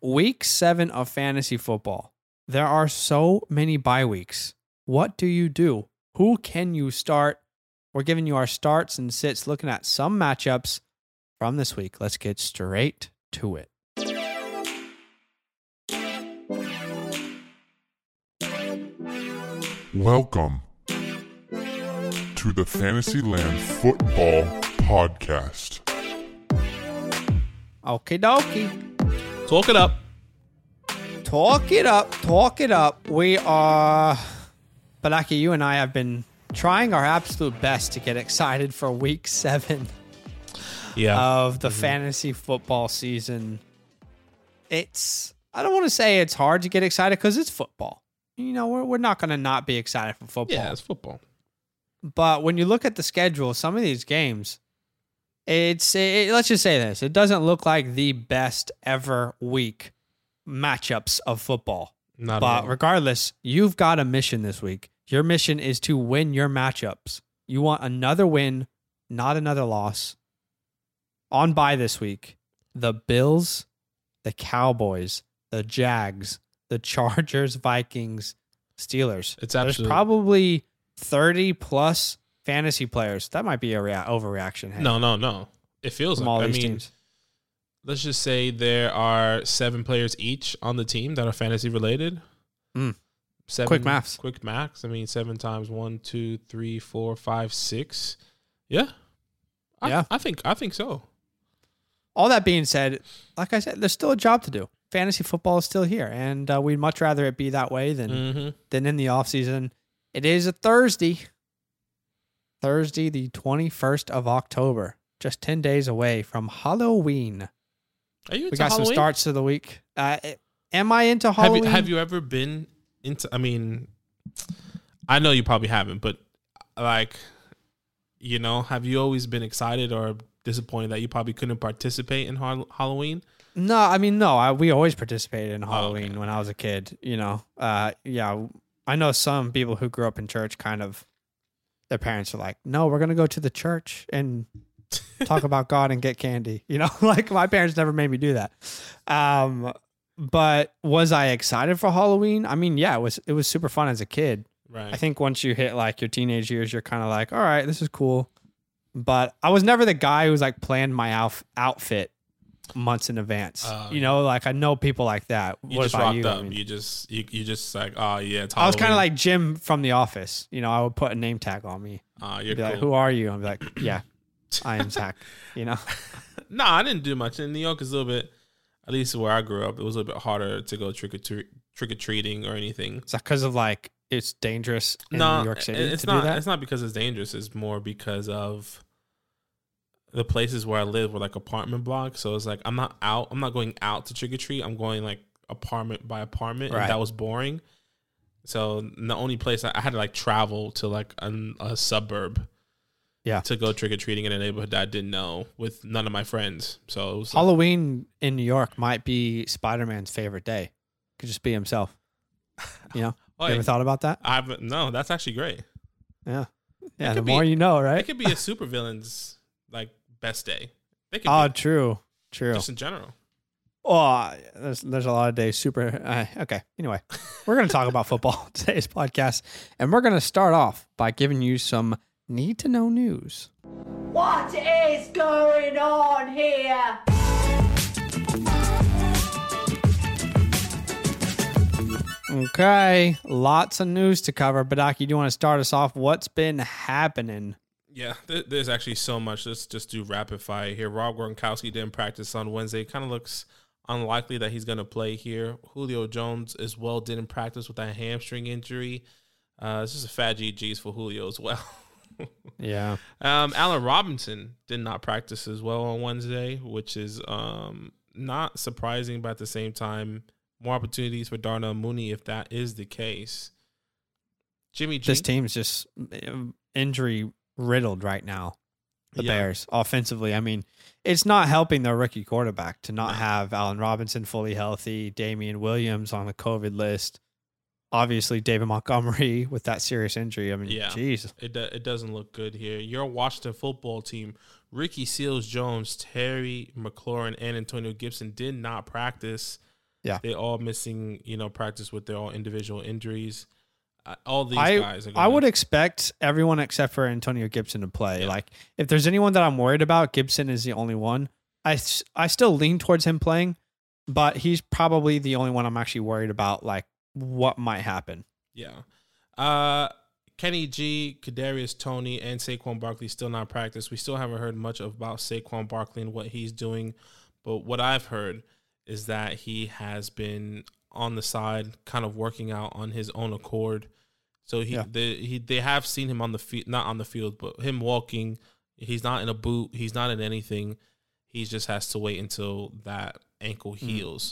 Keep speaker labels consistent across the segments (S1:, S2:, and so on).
S1: week 7 of fantasy football. There are so many bye weeks. What do you do? Who can you start? We're giving you our starts and sits, looking at some matchups from this week. Let's get straight to it.
S2: Welcome to the Fantasyland Football Podcast.
S1: Okie dokie.
S3: Talk it up.
S1: Talk it up. Talk it up. We are, Balaki, you and I have been trying our absolute best to get excited for week 7 of the fantasy football season. I don't want to say it's hard to get excited because it's football. You know, we're not going to not be excited for football.
S3: Yeah, it's football.
S1: But when you look at the schedule, some of these games, let's just say this. It doesn't look like the best ever week matchups of football. But regardless, you've got a mission this week. Your mission is to win your matchups. You want another win, not another loss. On bye this week, the Bills, the Cowboys, the Jags, the Chargers, Vikings, Steelers. There's probably 30 plus fantasy players. That might be a overreaction. Hey,
S3: No. It feels like, I mean, teams. Let's just say there are 7 players each on the team that are fantasy related. 7,
S1: quick maths.
S3: Quick maths. I mean, 7 times 1, 2, 3, 4, 5, 6. Yeah. I think so.
S1: All that being said, like I said, there's still a job to do. Fantasy football is still here, and we'd much rather it be that way than in the offseason. It is a Thursday, the 21st of October, just 10 days away from Halloween.
S3: Are you into
S1: We got
S3: Halloween?
S1: some starts of the week. Am I into Halloween?
S3: Have you ever been into, I mean, I know you probably haven't, but like, you know, have you always been excited or disappointed that you probably couldn't participate in Halloween?
S1: No. We always participated in Halloween when I was a kid. You know, yeah. I know some people who grew up in church. Kind of, their parents are like, "No, we're gonna go to the church and talk about God and get candy." You know, like my parents never made me do that. But was I excited for Halloween? I mean, yeah, it was super fun as a kid.
S3: Right.
S1: I think once you hit like your teenage years, you're kind of like, all right, this is cool. But I was never the guy who's like planned my outfit months in advance. You know, like I know people like that.
S3: You just rocked up. I mean, you just like, oh yeah, it's Halloween.
S1: I was kind of like Jim from The Office. You know, I would put a name tag on me.
S3: You're
S1: be
S3: cool.
S1: Like, who are you? I'd be like, yeah, I am Zach. You know.
S3: No, I didn't do much in New York. Is a little bit, at least where I grew up, it was a little bit harder to go trick or treating or anything.
S1: Is that because of like it's dangerous in New York City?
S3: It's
S1: to do that?
S3: It's not because it's dangerous. It's more because of the places where I live were like apartment blocks. So it's like I'm not going out to trick or treat. I'm going like apartment by apartment,
S1: right.
S3: And that was boring. So the only place I had to like travel to like a suburb, to go trick or treating in a neighborhood that I didn't know with none of my friends. So it was
S1: Halloween in New York might be Spider-Man's favorite day. Could just be himself. You know, you ever thought about that?
S3: No, that's actually great.
S1: Yeah. The more you know, right?
S3: It could be a supervillain's like best day.
S1: True.
S3: Just in general.
S1: Oh, there's a lot of days. Okay. Anyway, we're going to talk about football today's podcast, and we're going to start off by giving you some need to know news.
S4: What is going on here?
S1: Okay, lots of news to cover. Badaki, do you want to start us off? What's been happening?
S3: Yeah, there's actually so much. Let's just do rapid fire here. Rob Gronkowski didn't practice on Wednesday. Kind of looks unlikely that he's going to play here. Julio Jones as well didn't practice with that hamstring injury. It's just a fat GG's for Julio as well.
S1: Yeah.
S3: Allen Robinson did not practice as well on Wednesday, which is not surprising, but at the same time, more opportunities for Darnell Mooney if that is the case. Jimmy G.
S1: This team's just injury riddled right now. The Bears offensively. I mean, it's not helping their rookie quarterback to not have Allen Robinson fully healthy, Damian Williams on the COVID list. Obviously, David Montgomery with that serious injury. I mean, geez.
S3: It doesn't look good here. Your Washington football team, Ricky Seals-Jones, Terry McLaurin, and Antonio Gibson did not practice.
S1: Yeah.
S3: They're all missing, practice with their all individual injuries. All these guys are
S1: I would expect everyone except for Antonio Gibson to play.
S3: Yeah.
S1: Like, if there's anyone that I'm worried about, Gibson is the only one. I still lean towards him playing, but he's probably the only one I'm actually worried about, like, what might happen.
S3: Yeah. Kenny G, Kadarius Toney, and Saquon Barkley still not practiced. We still haven't heard much about Saquon Barkley and what he's doing, but what I've heard is that he has been on the side, kind of working out on his own accord. So they have seen him on the field, not on the field, but him walking. He's not in a boot. He's not in anything. He just has to wait until that ankle heals.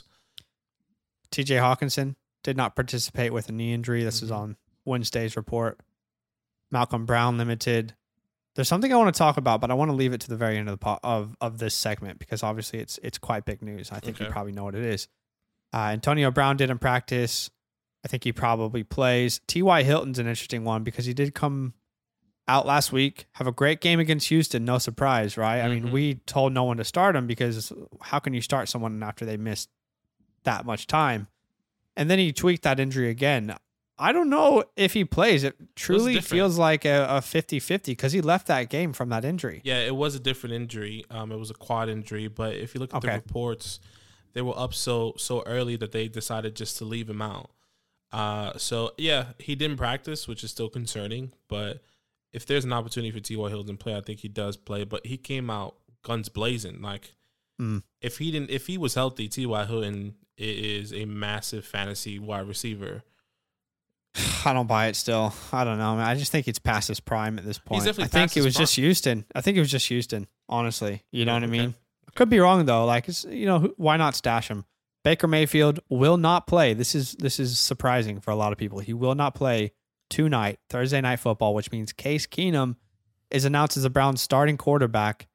S1: TJ Hawkinson did not participate with a knee injury. This is on Wednesday's report. Malcolm Brown limited. There's something I want to talk about, but I want to leave it to the very end of of this segment because obviously it's quite big news. I think you probably know what it is. Antonio Brown didn't practice. I think he probably plays. T.Y. Hilton's an interesting one because he did come out last week, have a great game against Houston. No surprise, right? I mean, we told no one to start him because how can you start someone after they missed that much time? And then he tweaked that injury again. I don't know if he plays. It truly feels like a 50-50 because he left that game from that injury.
S3: Yeah, it was a different injury. It was a quad injury, but if you look at the reports, they were up so early that they decided just to leave him out. So yeah, he didn't practice, which is still concerning. But if there's an opportunity for T.Y. Hilton to play, I think he does play. But he came out guns blazing. Like if he was healthy, T.Y. Hilton is a massive fantasy wide receiver.
S1: I don't buy it still. I don't know. I mean, I just think it's past his prime at this point.
S3: He's
S1: I think it was just Houston. Honestly. You know what I mean? I could be wrong though. Like, why not stash him? Baker Mayfield will not play. This is surprising for a lot of people. He will not play tonight, Thursday Night Football, which means Case Keenum is announced as the Browns' starting quarterback.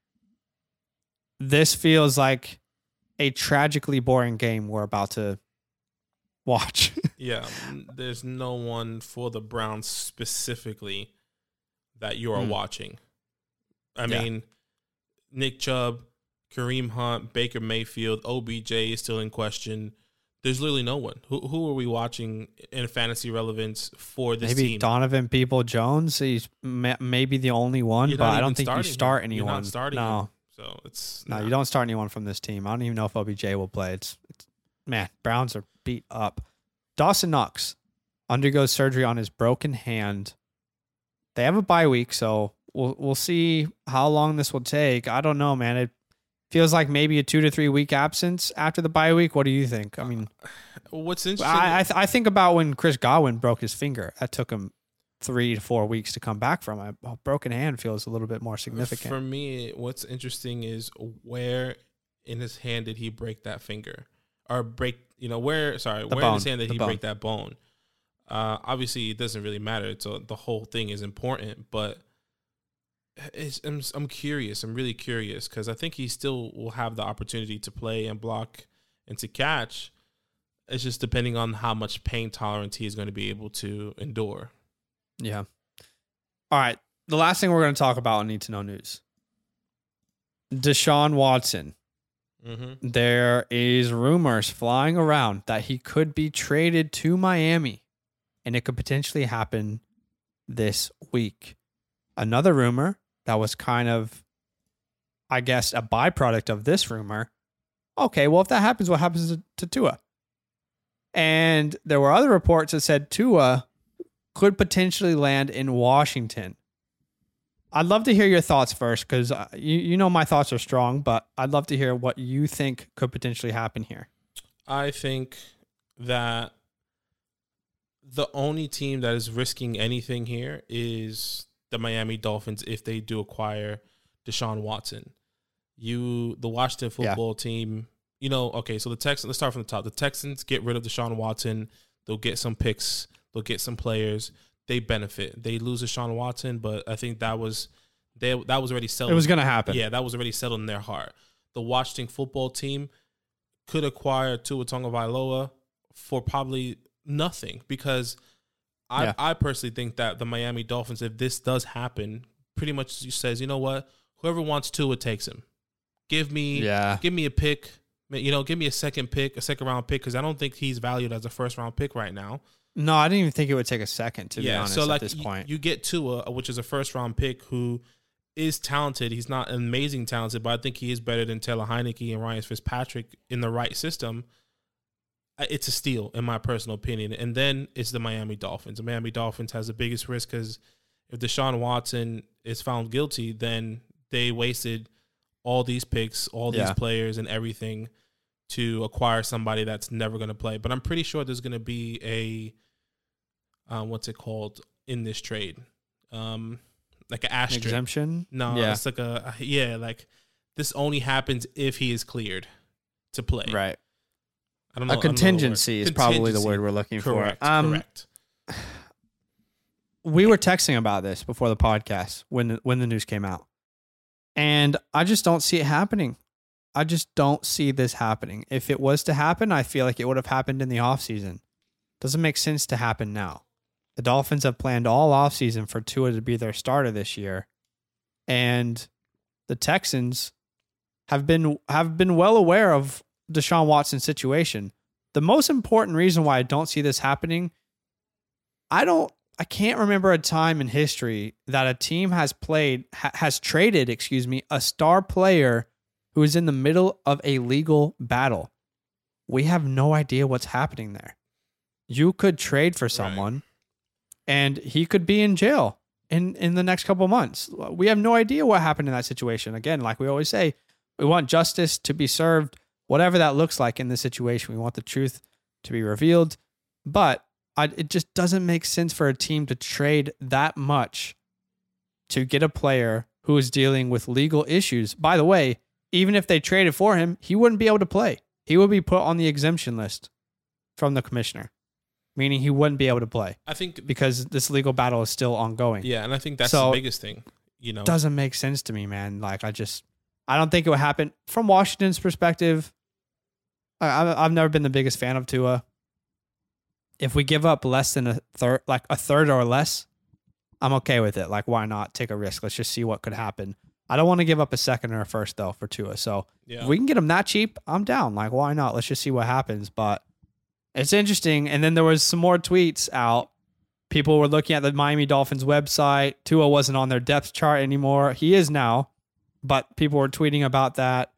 S1: This feels like a tragically boring game we're about to watch.
S3: Yeah, there's no one for the Browns specifically that you are watching. I mean, Nick Chubb, Kareem Hunt, Baker Mayfield, OBJ is still in question. There's literally no one. Who are we watching in fantasy relevance for this team?
S1: Maybe Donovan Peoples-Jones. He's maybe the only one, but I don't think you start anyone.
S3: You're not starting him. So
S1: you don't start anyone from this team. I don't even know if OBJ will play. Man, Browns are beat up. Dawson Knox undergoes surgery on his broken hand. They have a bye week, so we'll see how long this will take. I don't know, man. It feels like maybe a 2 to 3 week absence after the bye week. What do you think? I mean,
S3: what's interesting?
S1: I think about when Chris Godwin broke his finger. That took him 3 to 4 weeks to come back from. A broken hand feels a little bit more significant.
S3: For me, what's interesting is where in his hand did he break that finger? Or break, where in his hand did he break that bone? Obviously, it doesn't really matter. So the whole thing is important, but I'm curious. I'm really curious because I think he still will have the opportunity to play and block and to catch. It's just depending on how much pain tolerance he is going to be able to endure.
S1: Yeah. All right. The last thing we're going to talk about on Need to Know News. Deshaun Watson. There is rumors flying around that he could be traded to Miami, and it could potentially happen this week. Another rumor that was kind of, I guess, a byproduct of this rumor. Okay, well, if that happens, what happens to Tua? And there were other reports that said Tua could potentially land in Washington. I'd love to hear your thoughts first because you know my thoughts are strong, but I'd love to hear what you think could potentially happen here.
S3: I think that the only team that is risking anything here is the Miami Dolphins if they do acquire Deshaun Watson. The Washington football team, so the Texans, let's start from the top. The Texans get rid of Deshaun Watson. They'll get some picks. They'll get some players. They benefit. They lose Deshaun Watson, but I think that was already settled.
S1: It was going to happen.
S3: Yeah, that was already settled in their heart. The Washington football team could acquire Tua Tagovailoa for probably nothing because I personally think that the Miami Dolphins, if this does happen, pretty much says, you know what? Whoever wants Tua takes him. Give me a pick. Give me a second round pick, because I don't think he's valued as a first round pick right now.
S1: No, I didn't even think it would take a second, to be honest,
S3: so
S1: at this point.
S3: You get Tua, which is a first round pick who is talented. He's not amazing talented, but I think he is better than Taylor Heineke and Ryan Fitzpatrick in the right system. It's a steal, in my personal opinion. And then it's the Miami Dolphins. The Miami Dolphins has the biggest risk, because if Deshaun Watson is found guilty, then they wasted all these picks, all these players and everything to acquire somebody that's never going to play. But I'm pretty sure there's going to be a, what's it called in this trade? Like an asterisk.
S1: Exemption?
S3: No, it's like like this only happens if he is cleared to play.
S1: Right.
S3: I don't know.
S1: A contingency is probably the word we're looking for.
S3: Correct.
S1: We were texting about this before the podcast when the news came out. And I just don't see it happening. I just don't see this happening. If it was to happen, I feel like it would have happened in the offseason. Doesn't make sense to happen now. The Dolphins have planned all offseason for Tua to be their starter this year. And the Texans have been well aware of Deshaun Watson's situation. The most important reason why I don't see this happening, I can't remember a time in history that a team has traded a star player who is in the middle of a legal battle. We have no idea what's happening there. You could trade for someone and he could be in jail in the next couple of months. We have no idea what happened in that situation. Again, like we always say, we want justice to be served, whatever that looks like in this situation. We want the truth to be revealed. But it just doesn't make sense for a team to trade that much to get a player who is dealing with legal issues. By the way, even if they traded for him, he wouldn't be able to play. He would be put on the exemption list from the commissioner, meaning he wouldn't be able to play.
S3: I think
S1: because this legal battle is still ongoing.
S3: Yeah, and I think that's the biggest thing.
S1: Doesn't make sense to me, man. Like I don't think it would happen from Washington's perspective. I've never been the biggest fan of Tua. If we give up less than a third or less, I'm okay with it. Like, why not take a risk? Let's just see what could happen. I don't want to give up a second or a first, though, for Tua. So if we can get him that cheap, I'm down. Like, why not? Let's just see what happens. But it's interesting. And then there was some more tweets out. People were looking at the Miami Dolphins website. Tua wasn't on their depth chart anymore. He is now. But people were tweeting about that.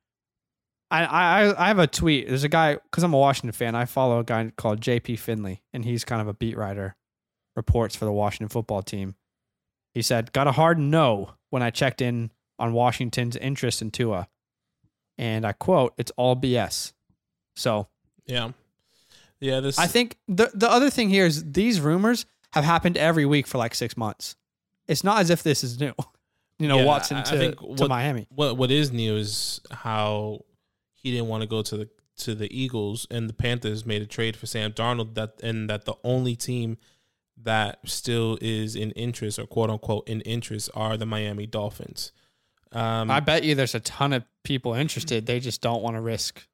S1: I have a tweet. There's a guy, because I'm a Washington fan, I follow a guy called JP Finley, and he's kind of a beat writer, reports for the Washington football team. He said, got a hard no when I checked in on Washington's interest in Tua. And I quote, it's all BS. So,
S3: I
S1: think the other thing here is these rumors have happened every week for like 6 months. It's not as if this is new. Watson to Miami.
S3: What is new is how he didn't want to go to the Eagles, and the Panthers made a trade for Sam Darnold. That the only team that still is in interest, or quote unquote in interest, are the Miami Dolphins.
S1: I bet you there's a ton of people interested. They just don't want to risk,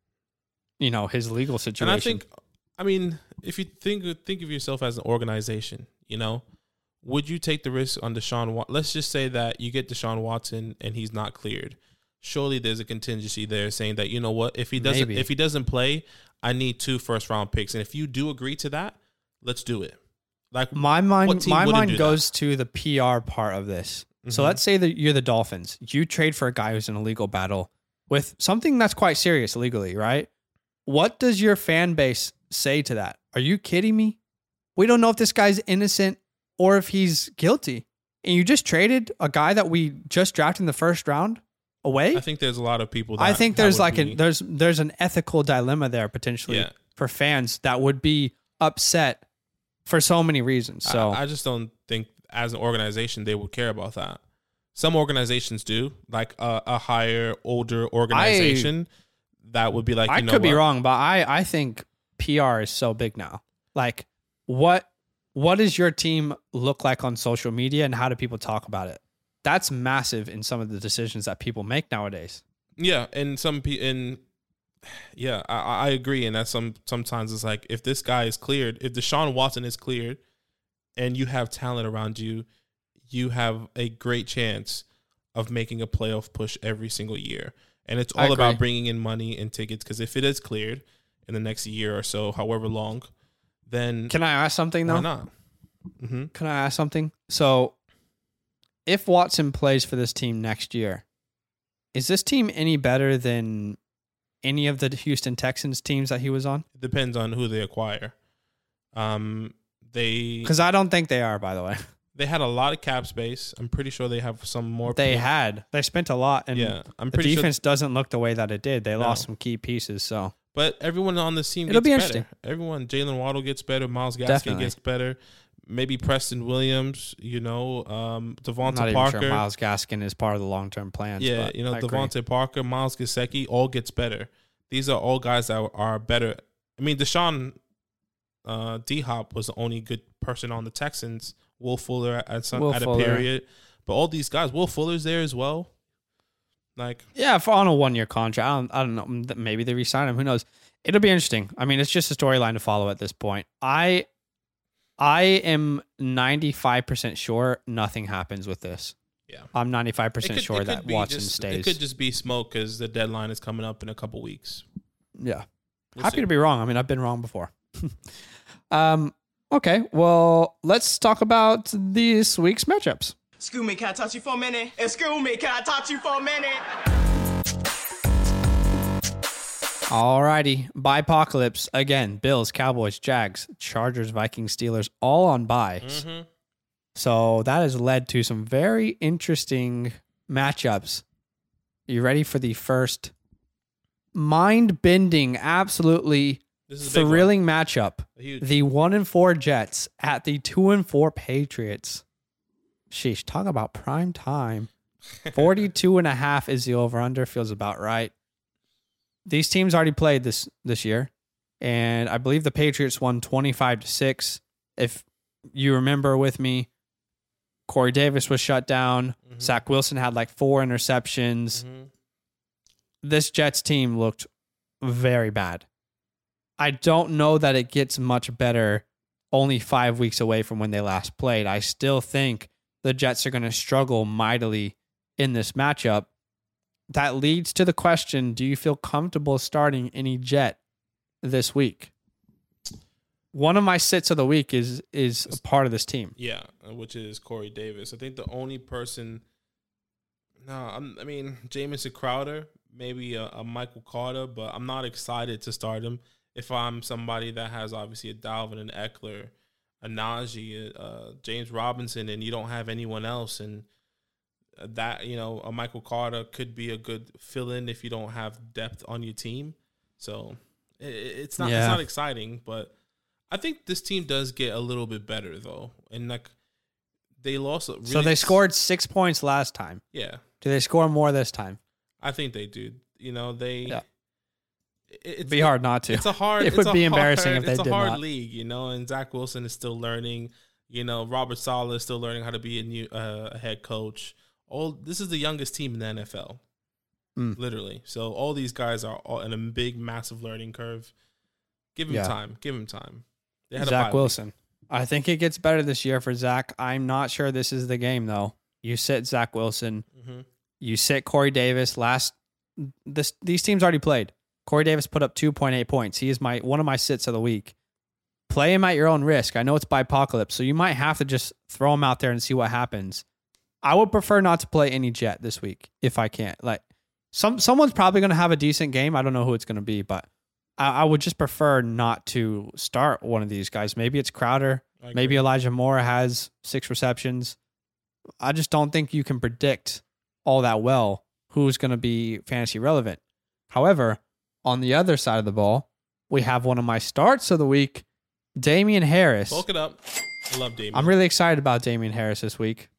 S1: his legal situation.
S3: And I think, if you think of yourself as an organization, would you take the risk on Deshaun Watson? Let's just say that you get Deshaun Watson and he's not cleared. Surely there's a contingency there saying that, you know what, if he doesn't play, I need 2 first-round picks. And if you do agree to that, let's do it. Like
S1: my mind goes to the PR part of this. Mm-hmm. So let's say that you're the Dolphins. You trade for a guy who's in a legal battle with something that's quite serious legally, right? What does your fan base say to that? Are you kidding me? We don't know if this guy's innocent or if he's guilty. And you just traded a guy that we just drafted in the first round away?
S3: I think there's a lot of people that
S1: I think there's there's an ethical dilemma there potentially for fans that would be upset for so many reasons. So
S3: I just don't think as an organization they would care about that. Some organizations do, like a higher, older organization that would be like,
S1: I could be wrong, but I think PR is so big now. Like what does your team look like on social media and how do people talk about it? That's massive in some of the decisions that people make nowadays.
S3: Yeah, and I agree. And that's sometimes it's like, if this guy is cleared, if Deshaun Watson is cleared and you have talent around you, you have a great chance of making a playoff push every single year. And it's
S1: I
S3: all about
S1: agree.
S3: bringing in money and tickets, because if it is cleared in the next year or so, however long, then
S1: Can I ask something though?
S3: why not? Mm-hmm.
S1: Can I ask something? So, if Watson plays for this team next year, is this team any better than any of the Houston Texans teams that he was on?
S3: It depends on who they acquire. They
S1: Because I don't think they are, by the way.
S3: they had a lot of cap space. I'm pretty sure they have some more.
S1: They spent a lot, and
S3: Yeah, I'm
S1: the
S3: pretty
S1: defense doesn't look the way that it did. They
S3: No.
S1: lost some key pieces, so
S3: But everyone on this team
S1: It'll
S3: gets
S1: be
S3: better.
S1: interesting.
S3: Everyone, Jalen Waddle gets better. Miles Gaskin
S1: Definitely.
S3: gets better. Maybe Preston Williams,
S1: I'm not
S3: Devonta
S1: even
S3: Parker.
S1: sure Miles Gaskin is part of the long-term plans.
S3: Yeah,
S1: but I agree.
S3: Devonta Parker, Miles Gasecki, all gets better. These are all guys that are better. I mean, Deshaun D-Hop was the only good person on the Texans. Will Fuller at a
S1: Fuller.
S3: period. But all these guys, Will Fuller's there as well. Like,
S1: Yeah, for on a 1-year contract. I don't know. Maybe they re-sign him. Who knows? It'll be interesting. I mean, it's just a storyline to follow at this point. I am 95% sure nothing happens with this.
S3: yeah.
S1: I'm 95%
S3: It
S1: sure
S3: could
S1: that
S3: be
S1: Watson
S3: just-
S1: stays.
S3: It could just be smoke because the deadline is coming up in a couple weeks.
S1: Yeah.
S3: We'll
S1: Happy
S3: see.
S1: to be wrong. I mean, I've been wrong before. Okay, well, let's talk about this week's matchups.
S5: Excuse me, can I touch you for a minute? Excuse me, can I touch you for a minute?
S1: Alrighty, Bipocalypse again. Bills, Cowboys, Jags, Chargers, Vikings, Steelers, all on buys.
S3: Mhm.
S1: So that has led to some very interesting matchups. You ready for the first mind-bending, absolutely
S3: This is a big one.
S1: thrilling matchup?
S3: Huge.
S1: The 1-4 Jets at the 2-4 Patriots. Sheesh, talk about prime time. 42.5 is the over-under. Feels about right. These teams already played this year, and I believe the Patriots won 25-6. If you remember with me, Corey Davis was shut down. Zach Wilson had like 4 interceptions.
S3: Mhm.
S1: This Jets team looked very bad. I don't know that it gets much better only 5 weeks away from when they last played. I still think the Jets are going to struggle mightily in this matchup. That leads to the question, do you feel comfortable starting any Jet this week? One of my sits of the week is a part of this team.
S3: Yeah, which is Corey Davis. I think the only person. I mean, Jamison Crowder, maybe a Michael Carter, but I'm not excited to start him. If I'm somebody that has obviously a Dalvin, an Eckler, a Najee, James Robinson, and you don't have anyone else, and that, a Michael Carter could be a good fill-in if you don't have depth on your team. So it's not exciting, but I think this team does get a little bit better though, and like they lost.
S1: So they scored 6 points last time.
S3: Yeah,
S1: Do they score more this time?
S3: I think they do.
S1: Yeah.
S3: It'd
S1: be hard not to.
S3: It's a hard.
S1: It would be embarrassing if they
S3: It's
S1: did
S3: a hard
S1: not.
S3: league, and Zach Wilson is still learning. Robert Saleh is still learning how to be a new head coach. This is the youngest team in the NFL, literally. So all these guys are all in a big, massive learning curve. Give him time. Give him time. They had a bye
S1: Zach
S3: week.
S1: Wilson. I think it gets better this year for Zach. I'm not sure this is the game, though. You sit Zach Wilson.
S3: Mhm.
S1: You sit Corey Davis. These teams already played. Corey Davis put up 2.8 points. He is one of my sits of the week. Play him at your own risk. I know it's Bipocalypse, so you might have to just throw him out there and see what happens. I would prefer not to play any Jet this week if I can't. Like someone's probably going to have a decent game. I don't know who it's going to be, but I would just prefer not to start one of these guys. Maybe it's Crowder.
S3: I agree.
S1: Maybe Elijah Moore has 6 receptions. I just don't think you can predict all that well who's going to be fantasy relevant. However, on the other side of the ball, we have one of my starts of the week, Damian Harris.
S3: Bulk it up. I love Damian.
S1: I'm really excited about Damian Harris this week.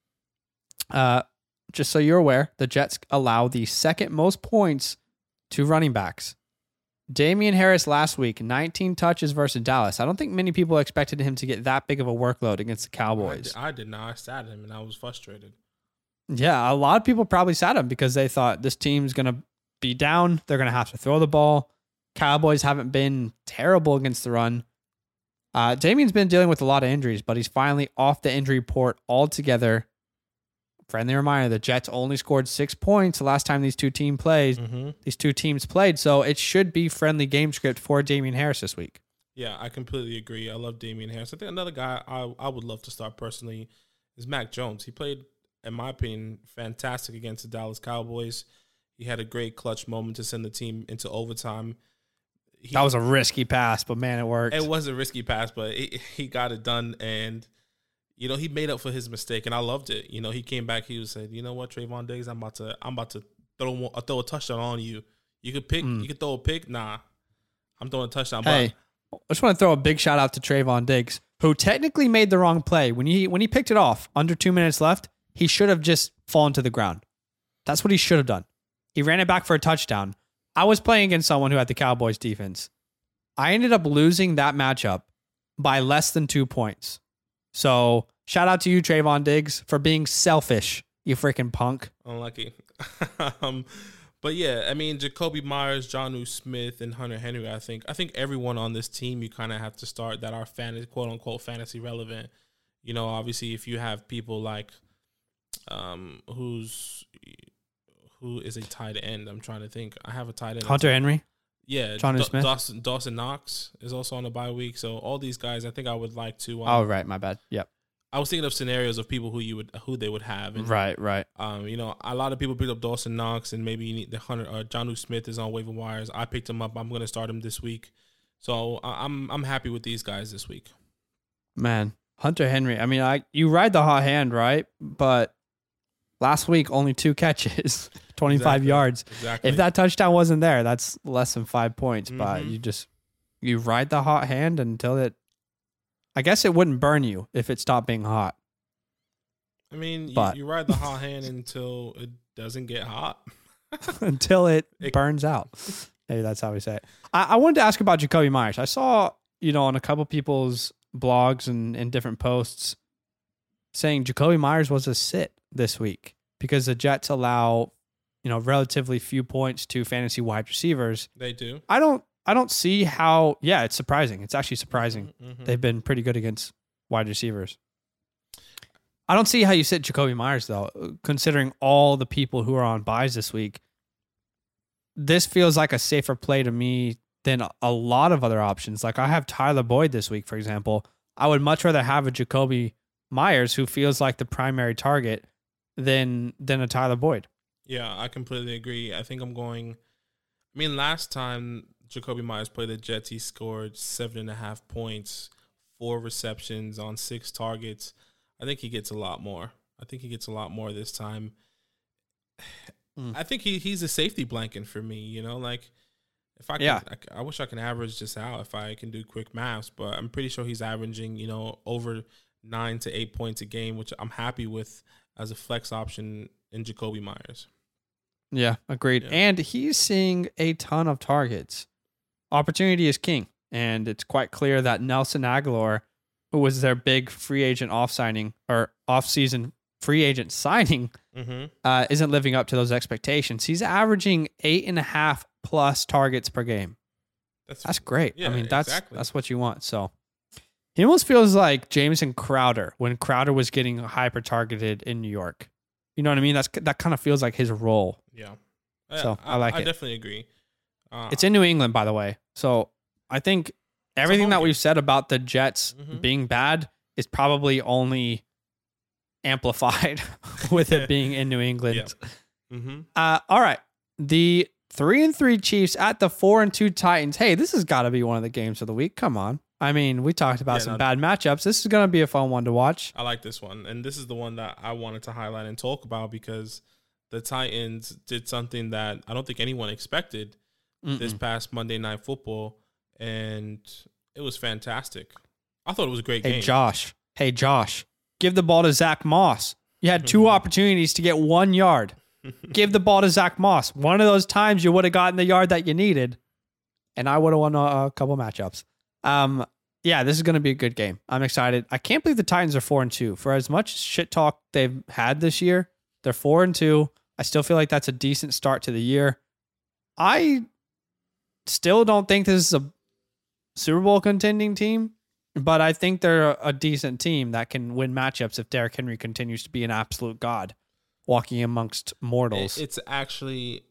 S1: Just so you're aware, the Jets allow the second most points to running backs. Damian Harris last week, 19 touches versus Dallas. I don't think many people expected him to get that big of a workload against the Cowboys.
S3: I did not. I sat him and I was frustrated.
S1: Yeah, a lot of people probably sat him because they thought this team's going to be down. They're going to have to throw the ball. Cowboys haven't been terrible against the run. Damian's been dealing with a lot of injuries, but he's finally off the injury report altogether. friendly reminder, the Jets only scored 6 points the last time these two teams played. So it should be friendly game script for Damian Harris this week.
S3: Yeah, I completely agree. I love Damian Harris. I think another guy I would love to start personally is Mac Jones. He played, in my opinion, fantastic against the Dallas Cowboys. He had a great clutch moment to send the team into overtime.
S1: That was a risky pass, but man, it worked.
S3: It was a risky pass, but he got it done, and he made up for his mistake, and I loved it. He came back. He said, "You know what, Trayvon Diggs, I'm about to throw a touchdown on you. You could pick, you could throw a pick. Nah, I'm throwing a touchdown."
S1: Hey, I just want to throw a big shout out to Trayvon Diggs, who technically made the wrong play when he picked it off under 2 minutes left. He should have just fallen to the ground. That's what he should have done. He ran it back for a touchdown. I was playing against someone who had the Cowboys defense. I ended up losing that matchup by less than 2 points. So shout out to you, Trayvon Diggs, for being selfish, you freaking punk.
S3: Unlucky. But yeah, I mean, Jacoby Myers, Jonnu Smith, and Hunter Henry, I think everyone on this team you kind of have to start that are quote unquote fantasy relevant. Obviously if you have people like who is a tight end? I'm trying to think. I have a tight end.
S1: Hunter Henry?
S3: Yeah.
S1: Jonnu Smith?
S3: Dawson Knox is also on the bye week. So all these guys, I think I would like to.
S1: Oh, right. My bad. Yep.
S3: I was thinking of scenarios of people who they would have. And,
S1: right.
S3: A lot of people picked up Dawson Knox, and maybe you need the Jonnu Smith is on waiver wires. I picked him up. I'm going to start him this week. So I'm happy with these guys this week.
S1: Man, Hunter Henry. I mean, you ride the hot hand, right? But last week, only 2 catches, 25 yards.
S3: Exactly.
S1: If that touchdown wasn't there, that's less than 5 points. But you ride the hot hand until it. I guess it wouldn't burn you if it stopped being hot.
S3: I mean, you ride the hot hand until it doesn't get hot.
S1: Until it burns out. Maybe that's how we say it. I wanted to ask about Jacoby Myers. I saw, on a couple people's blogs and different posts saying Jacoby Myers was a sit this week because the Jets allow, relatively few points to fantasy wide receivers.
S3: They do.
S1: I don't see how. Yeah, it's surprising. It's actually surprising. They've been pretty good against wide receivers. I don't see how you sit Jacoby Myers, though, considering all the people who are on buys this week. This feels like a safer play to me than a lot of other options. Like I have Tyler Boyd this week, for example. I would much rather have a Jacoby Myers who feels like the primary target than a Tyler Boyd.
S3: Yeah, I completely agree. I think last time Jacoby Myers played the Jets, he scored 7.5 points, 4 receptions on 6 targets. I think he gets a lot more. This time. I think he's a safety blanket for me, if I can, I wish I can average this out if I can do quick maths, but I'm pretty sure he's averaging, over 9 to 8 points a game, which I'm happy with as a flex option in Jacoby Myers.
S1: Yeah, agreed. Yeah. And he's seeing a ton of targets. Opportunity is king, and it's quite clear that Nelson Agholor, who was their big free agent off-season free agent signing, isn't living up to those expectations. He's averaging 8.5 plus targets per game. That's great.
S3: Yeah,
S1: I mean, that's what you want. So he almost feels like Jamison Crowder when Crowder was getting hyper targeted in New York. You know what I mean? That kind of feels like his role.
S3: Yeah.
S1: So I like it.
S3: I definitely agree.
S1: It's in New England, by the way. So I think everything that we've said about the Jets being bad is probably only amplified with it being in New England. All right. The 3-3 Chiefs at the 4-2 Titans. Hey, this has got to be one of the games of the week. Come on. I mean, we talked about some bad matchups. This is going to be a fun one to watch.
S3: I like this one. And this is the one that I wanted to highlight and talk about because the Titans did something that I don't think anyone expected this past Monday Night Football. And it was fantastic. I thought it was a great game.
S1: Hey, Josh. Give the ball to Zach Moss. You had 2 opportunities to get 1 yard. Give the ball to Zach Moss. One of those times you would have gotten the yard that you needed, and I would have won a couple matchups. Yeah, this is going to be a good game. I'm excited. I can't believe the Titans are 4-2. For as much shit talk they've had this year, they're 4-2. I still feel like that's a decent start to the year. I still don't think this is a Super Bowl contending team, but I think they're a decent team that can win matchups if Derrick Henry continues to be an absolute god. walking amongst mortals.
S3: It's actually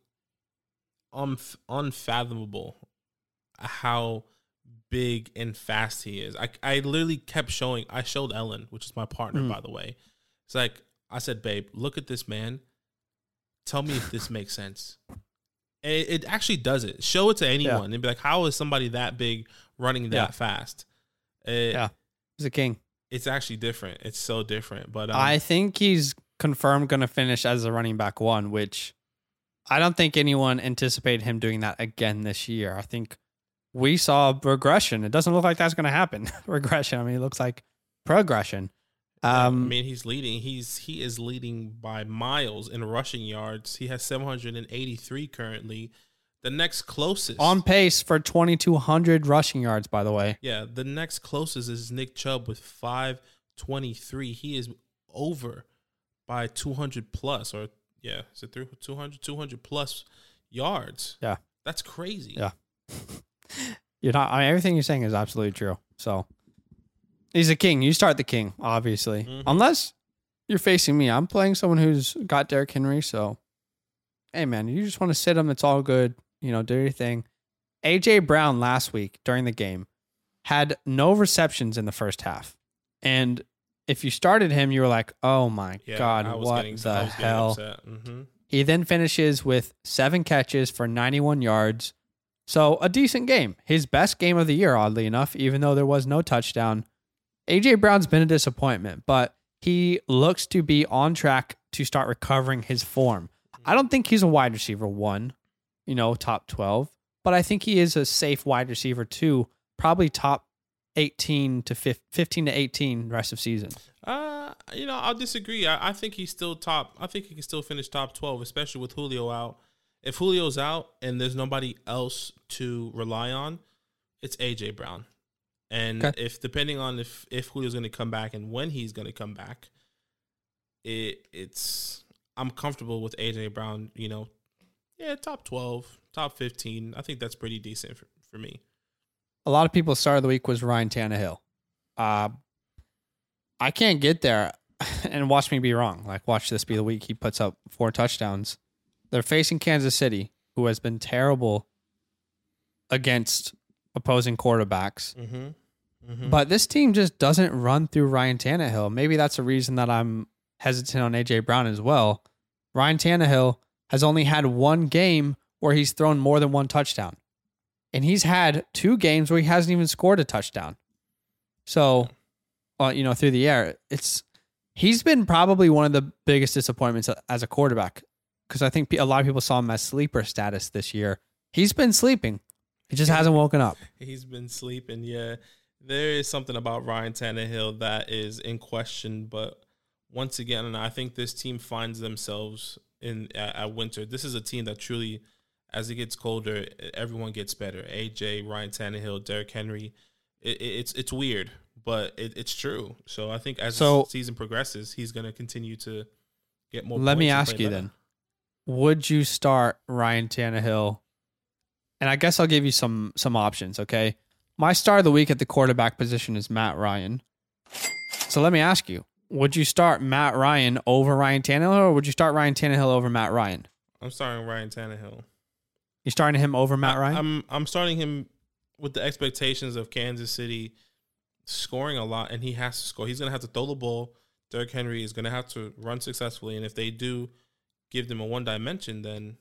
S3: unfathomable how big and fast he is. I literally kept showing. I showed Ellen, which is my partner, by the way. It's like I said, babe, look at this man. Tell me if this makes sense. And it actually does it. Show it to anyone and be like, how is somebody that big running that fast?
S1: He's a king.
S3: It's actually different. It's so different. But
S1: I think he's confirmed going to finish as a running back 1, which I don't think anyone anticipated him doing that again this year. I think we saw regression. It doesn't look like that's going to happen. Regression. I mean, it looks like progression.
S3: I mean, he's leading. He is leading by miles in rushing yards. He has 783 currently. The next closest
S1: on pace for 2,200 rushing yards, by the way.
S3: Yeah, the next closest is Nick Chubb with 523. He is over by 200 plus, or is it 200 plus yards?
S1: Yeah,
S3: that's crazy.
S1: Yeah, everything you're saying is absolutely true. So he's a king. You start the king, obviously, unless you're facing me. I'm playing someone who's got Derrick Henry. So, hey man, you just want to sit him. It's all good. Do your thing. AJ Brown last week during the game had no receptions in the first half. And if you started him, you were like, oh my God, what the hell? He then finishes with 7 catches for 91 yards. So a decent game. His best game of the year, oddly enough, even though there was no touchdown. AJ Brown's been a disappointment, but he looks to be on track to start recovering his form. I don't think he's a wide receiver 1. Top 12, but I think he is a safe wide receiver 2, probably top 15 to 18 rest of season.
S3: I'll disagree. I think he's still top. I think he can still finish top 12, especially with Julio out. If Julio's out and there's nobody else to rely on, it's AJ Brown. And if depending on if Julio's going to come back and when he's going to come back, I'm comfortable with AJ Brown, top 12, top 15. I think that's pretty decent for me.
S1: A lot of people's start of the week was Ryan Tannehill. I can't get there and watch me be wrong. Like, watch this be the week he puts up 4 touchdowns. They're facing Kansas City, who has been terrible against opposing quarterbacks. But this team just doesn't run through Ryan Tannehill. Maybe that's a reason that I'm hesitant on AJ Brown as well. Ryan Tannehill has only had 1 game where he's thrown more than 1 touchdown. And he's had 2 games where he hasn't even scored a touchdown. So, through the air, he's been probably one of the biggest disappointments as a quarterback, because I think a lot of people saw him as sleeper status this year. He's been sleeping. He just hasn't woken up.
S3: He's been sleeping, yeah. There is something about Ryan Tannehill that is in question, but once again, and I think this team finds themselves at winter. This is a team that truly, as it gets colder, everyone gets better. AJ, Ryan Tannehill, Derrick Henry. It's weird, but it's true. So I think as the season progresses, he's going to continue to get more.
S1: Let me ask you then: would you start Ryan Tannehill? And I guess I'll give you some options. Okay, my start of the week at the quarterback position is Matt Ryan. So let me ask you: would you start Matt Ryan over Ryan Tannehill, or would you start Ryan Tannehill over Matt Ryan?
S3: I'm starting Ryan Tannehill.
S1: You starting him over Matt Ryan?
S3: I'm starting him with the expectations of Kansas City scoring a lot, and he has to score. He's going to have to throw the ball. Derrick Henry is going to have to run successfully, and if they do give them a one dimension, then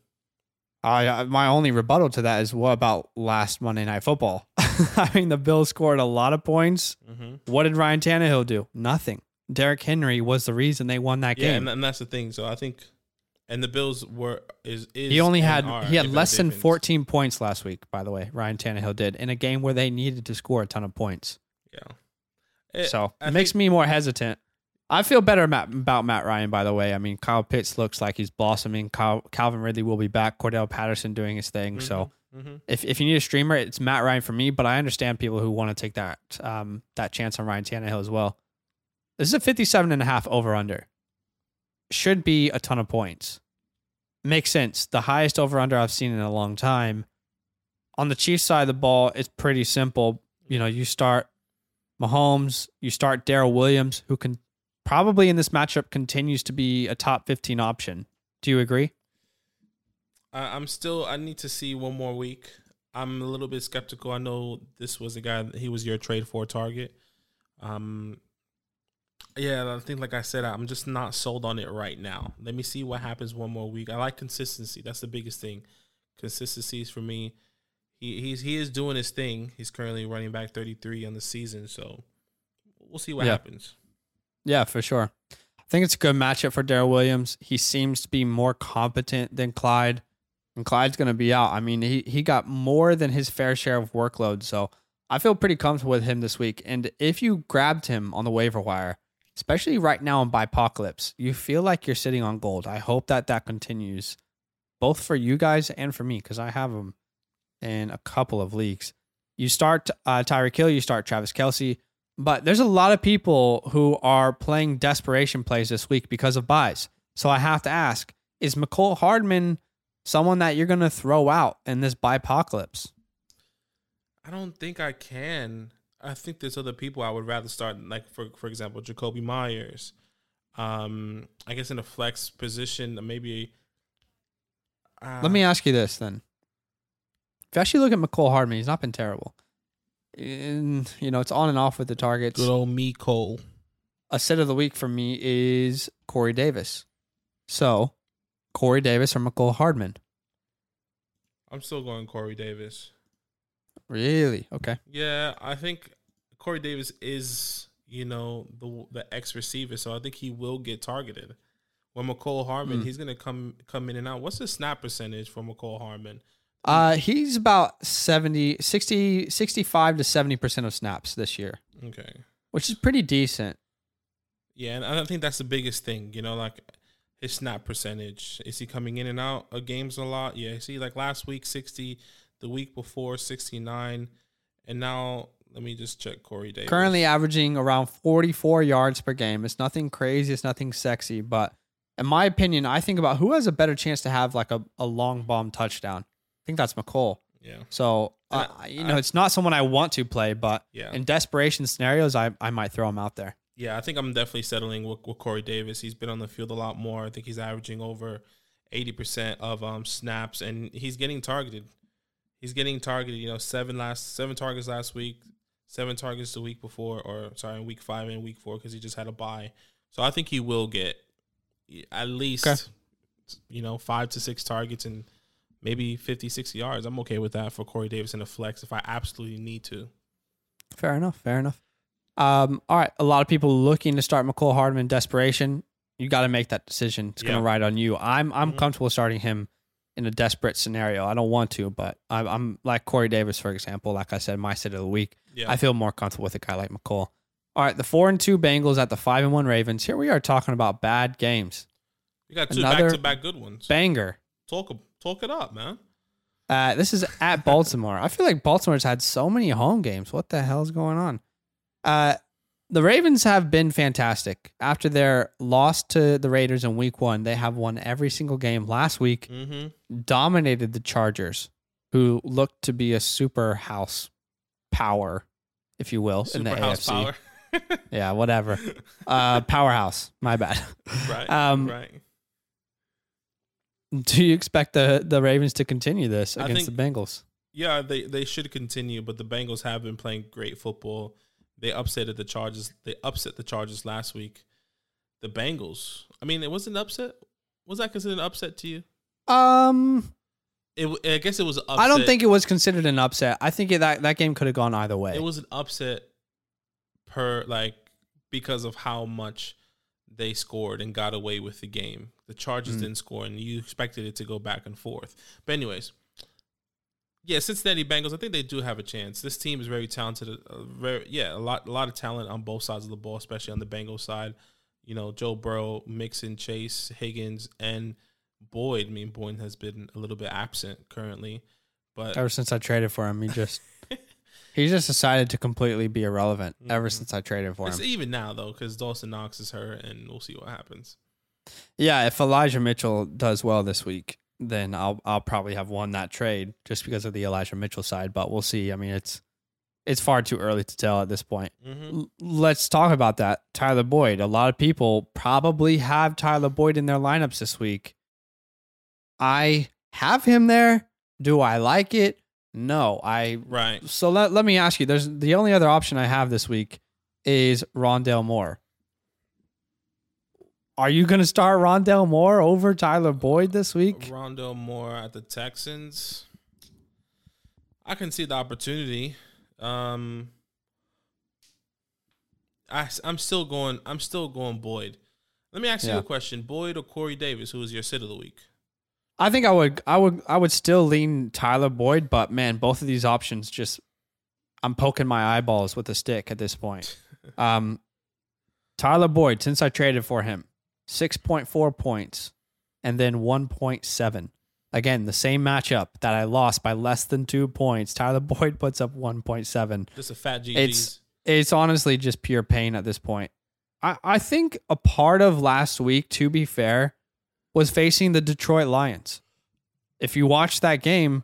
S1: my only rebuttal to that is, what about last Monday Night Football? I mean, the Bills scored a lot of points. What did Ryan Tannehill do? Nothing. Derrick Henry was the reason they won that game.
S3: Yeah, and that's the thing. So I think, and the Bills
S1: he had less than 14 points last week, by the way. Ryan Tannehill did, in a game where they needed to score a ton of points.
S3: Yeah.
S1: It makes me more hesitant. I feel better about Matt Ryan, by the way. I mean, Kyle Pitts looks like he's blossoming. Calvin Ridley will be back. Cordell Patterson doing his thing. So if you need a streamer, it's Matt Ryan for me, but I understand people who want to take that chance on Ryan Tannehill as well. This is a 57.5 over-under. Should be a ton of points. Makes sense. The highest over-under I've seen in a long time. On the Chiefs side of the ball, it's pretty simple. You start Mahomes, you start Darrell Williams, who can probably in this matchup continues to be a top 15 option. Do you agree?
S3: I need to see one more week. I'm a little bit skeptical. I know this was a guy, he was your trade for target. Yeah, I think, like I said, I'm just not sold on it right now. Let me see what happens one more week. I like consistency. That's the biggest thing. Consistency is for me. He is doing his thing. He's currently running back 33 on the season, so we'll see what happens.
S1: Yeah, for sure. I think it's a good matchup for Darrell Williams. He seems to be more competent than Clyde, and Clyde's going to be out. I mean, he got more than his fair share of workload, so I feel pretty comfortable with him this week. And if you grabbed him on the waiver wire, especially right now in Bipocalypse, you feel like you're sitting on gold. I hope that continues, both for you guys and for me, because I have him in a couple of leagues. You start Tyreek Hill, you start Travis Kelce, but there's a lot of people who are playing desperation plays this week because of buys. So I have to ask, is Mecole Hardman someone that you're going to throw out in this Bipocalypse?
S3: I don't think I can. I think there's other people I would rather start, like, for example, Jacoby Myers. I guess in a flex position, maybe.
S1: Let me ask you this then. If you actually look at Mecole Hardman, he's not been terrible. And, it's on and off with the targets.
S3: Good old me, Cole.
S1: A sit of the week for me is Corey Davis. So, Corey Davis or Mecole Hardman?
S3: I'm still going Corey Davis.
S1: Really? Okay.
S3: Yeah, I think Corey Davis is, the X receiver, so I think he will get targeted. When Mecole Hardman, he's going to come in and out. What's the snap percentage for Mecole Hardman?
S1: He's about 65 to 70% of snaps this year.
S3: Okay.
S1: Which is pretty decent.
S3: Yeah, and I think that's the biggest thing, like his snap percentage. Is he coming in and out of games a lot? Yeah, see, like last week, 60, the week before, 69, and now let me just check Corey Davis.
S1: Currently averaging around 44 yards per game. It's nothing crazy, it's nothing sexy, but in my opinion, I think about who has a better chance to have like a long bomb touchdown. I think that's Mecole.
S3: Yeah.
S1: So, it's not someone I want to play, but in desperation scenarios, I might throw him out there.
S3: Yeah, I think I'm definitely settling with Corey Davis. He's been on the field a lot more. I think he's averaging over 80% of snaps, and he's getting targeted. He's getting targeted, 7 targets last week, 7 targets the week before, in week 5 and week 4, because he just had a bye. So I think he will get at least, 5 to 6 targets and maybe 50, 60 yards. I'm okay with that for Corey Davis in a flex if I absolutely need to.
S1: Fair enough. All right. A lot of people looking to start Mecole Hardman in desperation. You got to make that decision. It's going to ride on you. I'm comfortable starting him in a desperate scenario. I don't want to, but I'm like Corey Davis, for example. Like I said, my sit of the week. Yeah. I feel more comfortable with a guy like Mecole. All right. The 4-2 Bengals at the 5-1 Ravens. Here we are talking about bad games.
S3: We got 2 back-to-back good ones.
S1: Banger.
S3: Talk it up, man.
S1: This is at Baltimore. I feel like Baltimore's had so many home games. What the hell's going on? The Ravens have been fantastic. After their loss to the Raiders in week 1, they have won every single game. Last week, dominated the Chargers, who looked to be a super house power, if you will, in the AFC. Power. Yeah, whatever. Powerhouse. My bad.
S3: Right. Right.
S1: Do you expect the Ravens to continue this against the Bengals?
S3: Yeah, they should continue, but the Bengals have been playing great football. They upset the Chargers. They upset the Chargers last week. The Bengals. I mean, it was an upset. Was that considered an upset to you? I guess it was an upset.
S1: I don't think it was considered an upset. I think that game could have gone either way.
S3: It was an upset because of how much they scored and got away with the game. The Chargers didn't score, and you expected it to go back and forth. But anyways, yeah, Cincinnati Bengals, I think they do have a chance. This team is very talented. A lot of talent on both sides of the ball, especially on the Bengals side. Joe Burrow, Mixon, Chase, Higgins, and Boyd. I mean, Boyd has been a little bit absent currently. But
S1: ever since I traded for him, he just decided to completely be irrelevant ever since I traded for him.
S3: Even now, though, because Dawson Knox is hurt, and we'll see what happens.
S1: Yeah, if Elijah Mitchell does well this week, then I'll probably have won that trade just because of the Elijah Mitchell side. But we'll see. I mean, it's it's far too early to tell at this point.
S3: Mm-hmm.
S1: Let's talk about that. Tyler Boyd. A lot of people probably have Tyler Boyd in their lineups this week. I have him there. Do I like it? No.
S3: Right.
S1: So let me ask you. There's the only other option I have this week is Rondale Moore. Are you going to start Rondale Moore over Tyler Boyd this week?
S3: Rondale Moore at the Texans. I can see the opportunity. I'm still going Boyd. Let me ask you a question: Boyd or Corey Davis? Who is your sit of the week?
S1: I think I would still lean Tyler Boyd, but man, both of these options just I'm poking my eyeballs with a stick at this point. Tyler Boyd, since I traded for him, 6.4 points and then 1.7. Again, the same matchup that I lost by less than 2 points. Tyler Boyd puts up 1.7.
S3: Just a fat GG.
S1: It's honestly just pure pain at this point. I think a part of last week, to be fair, was facing the Detroit Lions. If you watch that game,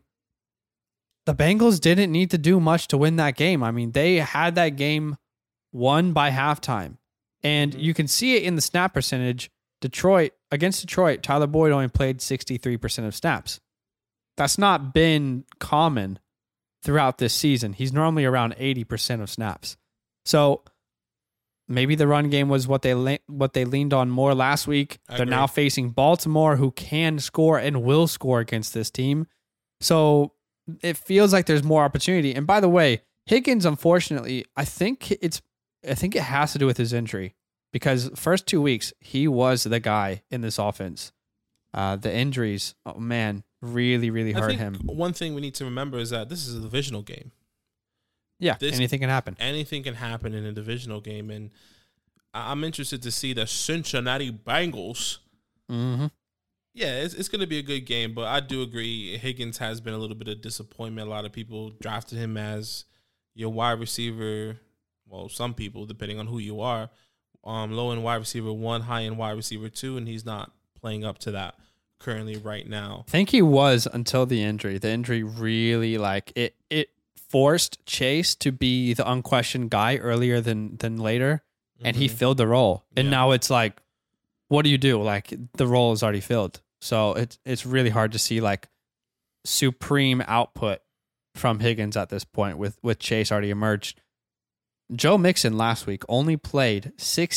S1: the Bengals didn't need to do much to win that game. I mean, they had that game won by halftime. And you can see it in the snap percentage. Against Detroit, Tyler Boyd only played 63% of snaps. That's not been common throughout this season. He's normally around 80% of snaps. So maybe the run game was what they leaned on more last week. They're now facing Baltimore, who can score and will score against this team. So it feels like there's more opportunity. And by the way, Higgins, unfortunately, I think it has to do with his injury. Because first 2 weeks, he was the guy in this offense. The injuries, oh man, really, really hurt him.
S3: One thing we need to remember is that this is a divisional game.
S1: Yeah, anything can happen.
S3: Anything can happen in a divisional game. And I'm interested to see the Cincinnati Bengals.
S1: Mm-hmm.
S3: Yeah, it's going to be a good game. But I do agree, Higgins has been a little bit of disappointment. A lot of people drafted him as your wide receiver. Well, some people, depending on who you are. Low end wide receiver 1, high end wide receiver 2, and he's not playing up to that currently right now.
S1: I think he was until the injury. The injury really it forced Chase to be the unquestioned guy earlier than later, and he filled the role. And now it's like, what do you do? Like the role is already filled, so it's really hard to see like supreme output from Higgins at this point with Chase already emerged. Joe Mixon last week only played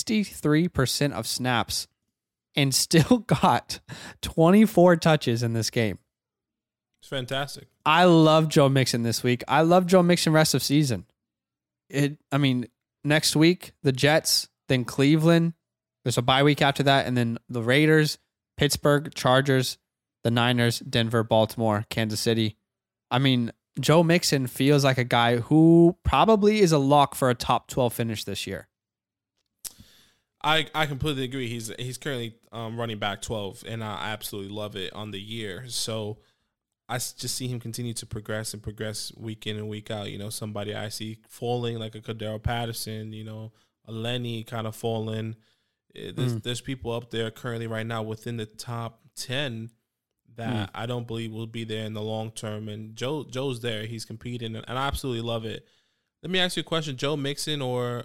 S1: 63% of snaps and still got 24 touches in this game.
S3: It's fantastic.
S1: I love Joe Mixon this week. I love Joe Mixon rest of season. Next week, the Jets, then Cleveland. There's a bye week after that, and then the Raiders, Pittsburgh, Chargers, the Niners, Denver, Baltimore, Kansas City. Joe Mixon feels like a guy who probably is a lock for a top 12 finish this year.
S3: I completely agree. He's currently running back 12, and I absolutely love it on the year. So I just see him continue to progress week in and week out. Somebody I see falling like a Cordero Patterson, a Lenny kind of falling. There's people up there currently right now within the top 10 that I don't believe will be there in the long term. And Joe's there. He's competing, and I absolutely love it. Let me ask you a question. Joe Mixon or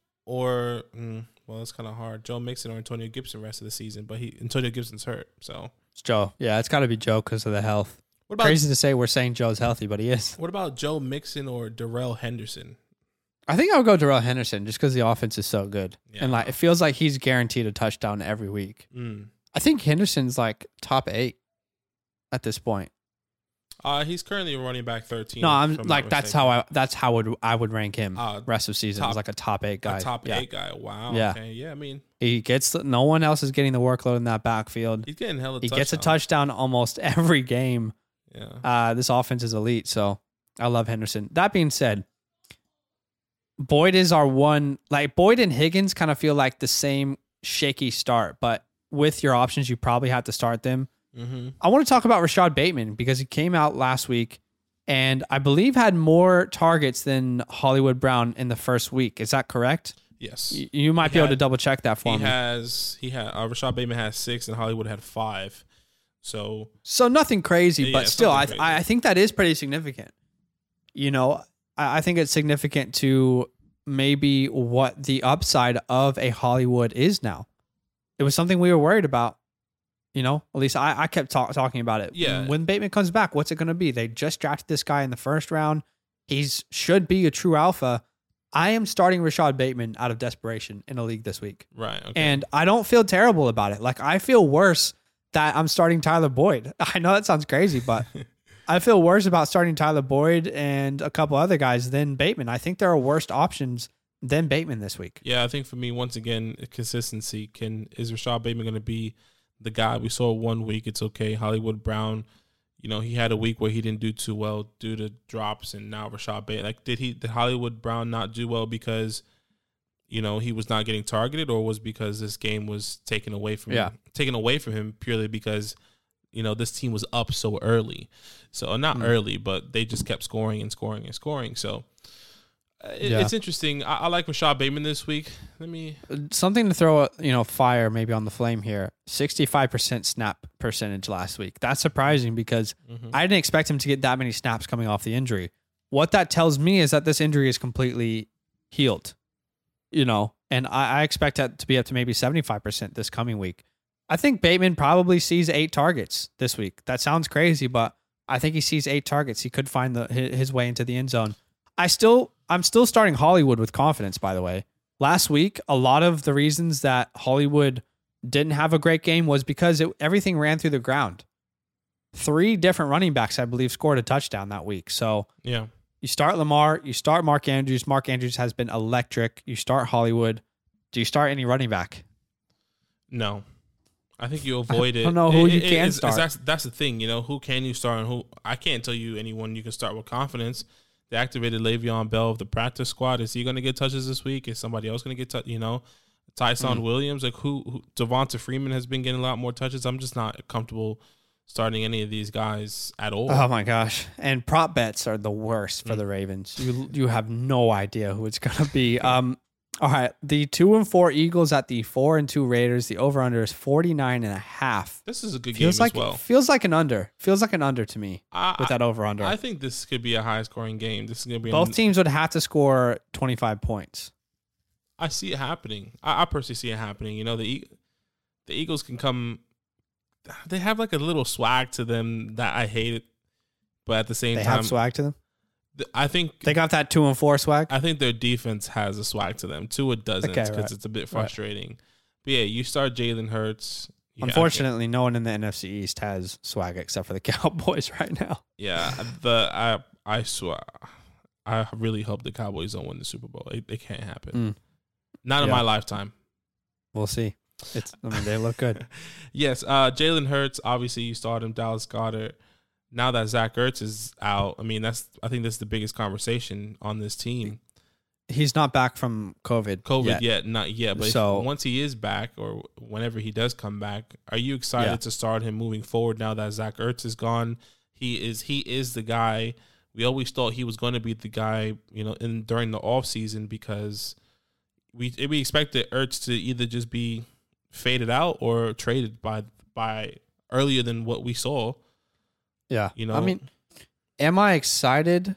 S3: it's kind of hard. Joe Mixon or Antonio Gibson rest of the season, but Antonio Gibson's hurt. So
S1: it's Joe. Yeah, it's got to be Joe because of the health. What about, crazy to say we're saying Joe's healthy, but he is.
S3: What about Joe Mixon or Darrell Henderson?
S1: I think I would go Darrell Henderson just because the offense is so good. Yeah. And it feels like he's guaranteed a touchdown every week. I think Henderson's like top 8 at this point.
S3: He's currently running back 13.
S1: No, I'm like that's how I would rank him. Rest of season as like a top 8 guy.
S3: A top 8 guy. Wow.
S1: Yeah.
S3: Okay. Yeah.
S1: He gets no one else is getting the workload in that backfield.
S3: He's getting hella.
S1: He gets a touchdown almost every game.
S3: Yeah.
S1: This offense is elite, so I love Henderson. That being said, Boyd is our one. Like Boyd and Higgins kind of feel like the same shaky start, but with your options, you probably have to start them.
S3: Mm-hmm.
S1: I want to talk about Rashad Bateman because he came out last week and I believe had more targets than Hollywood Brown in the first week. Is that correct?
S3: Yes.
S1: You might be able to double check that for me.
S3: Rashad Bateman has 6 and Hollywood had 5. So
S1: nothing crazy, but still, I think that is pretty significant. I think it's significant to maybe what the upside of a Hollywood is now. It was something we were worried about. You know, at least I kept talking about it.
S3: Yeah.
S1: When Bateman comes back, what's it going to be? They just drafted this guy in the first round. Should be a true alpha. I am starting Rashad Bateman out of desperation in a league this week.
S3: Right. Okay.
S1: And I don't feel terrible about it. Like, I feel worse that I'm starting Tyler Boyd. I know that sounds crazy, but I feel worse about starting Tyler Boyd and a couple other guys than Bateman. I think there are worse options than Bateman this week.
S3: Yeah, I think for me, once again, consistency. Is Rashad Bateman going to be the guy? We saw 1 week, it's okay. Hollywood Brown, you know, he had a week where he didn't do too well due to drops, and now Rashad Bateman. Like, did Hollywood Brown not do well because, you know, he was not getting targeted, or was because this game was taken away from him purely because, you know, this team was up so early. So not early, but they just kept scoring and scoring and scoring. So it's interesting. I like Rashad Bateman this week.
S1: Something to throw fire maybe on the flame here. 65% snap percentage last week. That's surprising because I didn't expect him to get that many snaps coming off the injury. What that tells me is that this injury is completely healed. You know, and I expect that to be up to maybe 75% this coming week. I think Bateman probably sees 8 targets this week. That sounds crazy, but I think he sees 8 targets. He could find his way into the end zone. I'm still starting Hollywood with confidence, by the way. Last week, a lot of the reasons that Hollywood didn't have a great game was because everything ran through the ground. 3 different running backs, I believe, scored a touchdown that week. So
S3: Yeah.
S1: You start Lamar, you start Mark Andrews. Mark Andrews has been electric. You start Hollywood. Do you start any running back?
S3: No. I think you avoid it.
S1: I don't know who you can start.
S3: That's the thing, you know, who can you start and who I can't tell you anyone you can start with confidence. They activated Le'Veon Bell of the practice squad. Is he going to get touches this week? Is somebody else going to get Tyson Williams? Like who Devonta Freeman has been getting a lot more touches. I'm just not comfortable starting any of these guys at all.
S1: Oh my gosh. And prop bets are the worst for the Ravens. You have no idea who it's going to be. All right. The 2-4 Eagles at the 4-2 Raiders. The over under is 49.5.
S3: This is a good game as well.
S1: Feels like an under. Feels like an under to me with that over under.
S3: I think this could be a high scoring game. This is going to be
S1: both teams would have to score 25 points.
S3: I see it happening. I personally see it happening. You know, the Eagles can come. They have like a little swag to them that I hate it, but at the same time,
S1: they have swag to them.
S3: I think
S1: they got that 2-4 swag.
S3: I think their defense has a swag to them. Tua doesn't because it's a bit frustrating. Right. But yeah, you start Jalen Hurts.
S1: Unfortunately, no one in the NFC East has swag except for the Cowboys right now.
S3: Yeah, I swear, I really hope the Cowboys don't win the Super Bowl. It can't happen. Not in my lifetime.
S1: We'll see. They look good.
S3: Yes, Jalen Hurts. Obviously, you start him. Dallas Goedert. Now that Zach Ertz is out, I think that's the biggest conversation on this team.
S1: He's not back from COVID
S3: yet, not yet. But once he is back, or whenever he does come back, are you excited to start him moving forward? Now that Zach Ertz is gone, he is the guy. We always thought he was going to be the guy, you know, during the offseason, because we expected Ertz to either just be faded out or traded by earlier than what we saw.
S1: Yeah.
S3: You know,
S1: am I excited?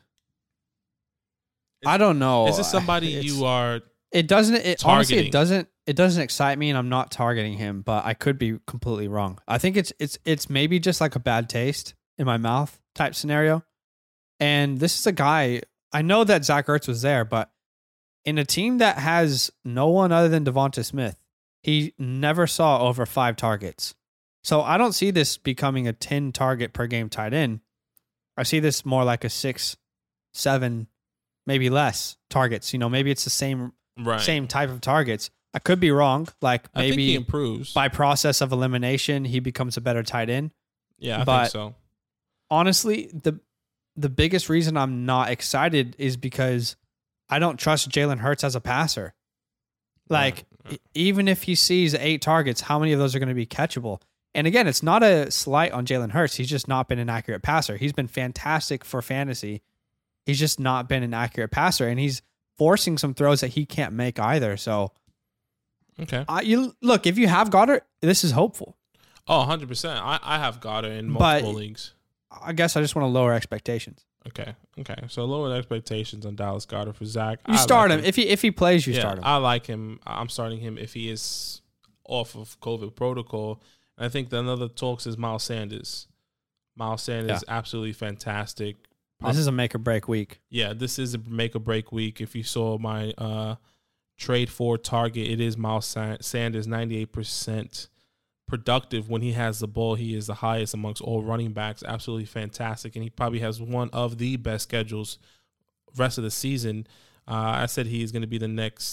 S1: I don't know.
S3: Is this somebody you are
S1: targeting? Honestly, it doesn't excite me, and I'm not targeting him, but I could be completely wrong. I think it's maybe just like a bad taste in my mouth type scenario. And this is a guy, I know that Zach Ertz was there, but in a team that has no one other than Devonta Smith, he never saw over 5 targets. So I don't see this becoming a 10 target per game tight end. I see this more like a 6, 7, maybe less targets. You know, maybe it's the same type of targets. I could be wrong. Like maybe
S3: I think he improves
S1: by process of elimination. He becomes a better tight end.
S3: Yeah, I think so.
S1: Honestly, the biggest reason I'm not excited is because I don't trust Jalen Hurts as a passer. Like even if he sees 8 targets, how many of those are going to be catchable? And again, it's not a slight on Jalen Hurts. He's just not been an accurate passer. He's been fantastic for fantasy. He's just not been an accurate passer, and he's forcing some throws that he can't make either. So,
S3: okay,
S1: look, if you have Goddard, this is hopeful.
S3: Oh, 100%. I have Goddard in multiple leagues.
S1: I guess I just want to lower expectations.
S3: Okay. So lower expectations on Dallas Goedert for Zach.
S1: You start him. If he plays, you start him.
S3: I like him. I'm starting him if he is off of COVID protocol. And I think the another talks is Miles Sanders. Miles Sanders is absolutely fantastic.
S1: This is a make or break week.
S3: Yeah, this is a make or break week. If you saw my trade for target, it is Miles Sanders, 98% productive when he has the ball. He is the highest amongst all running backs. Absolutely fantastic. And he probably has one of the best schedules rest of the season. I said he is going to be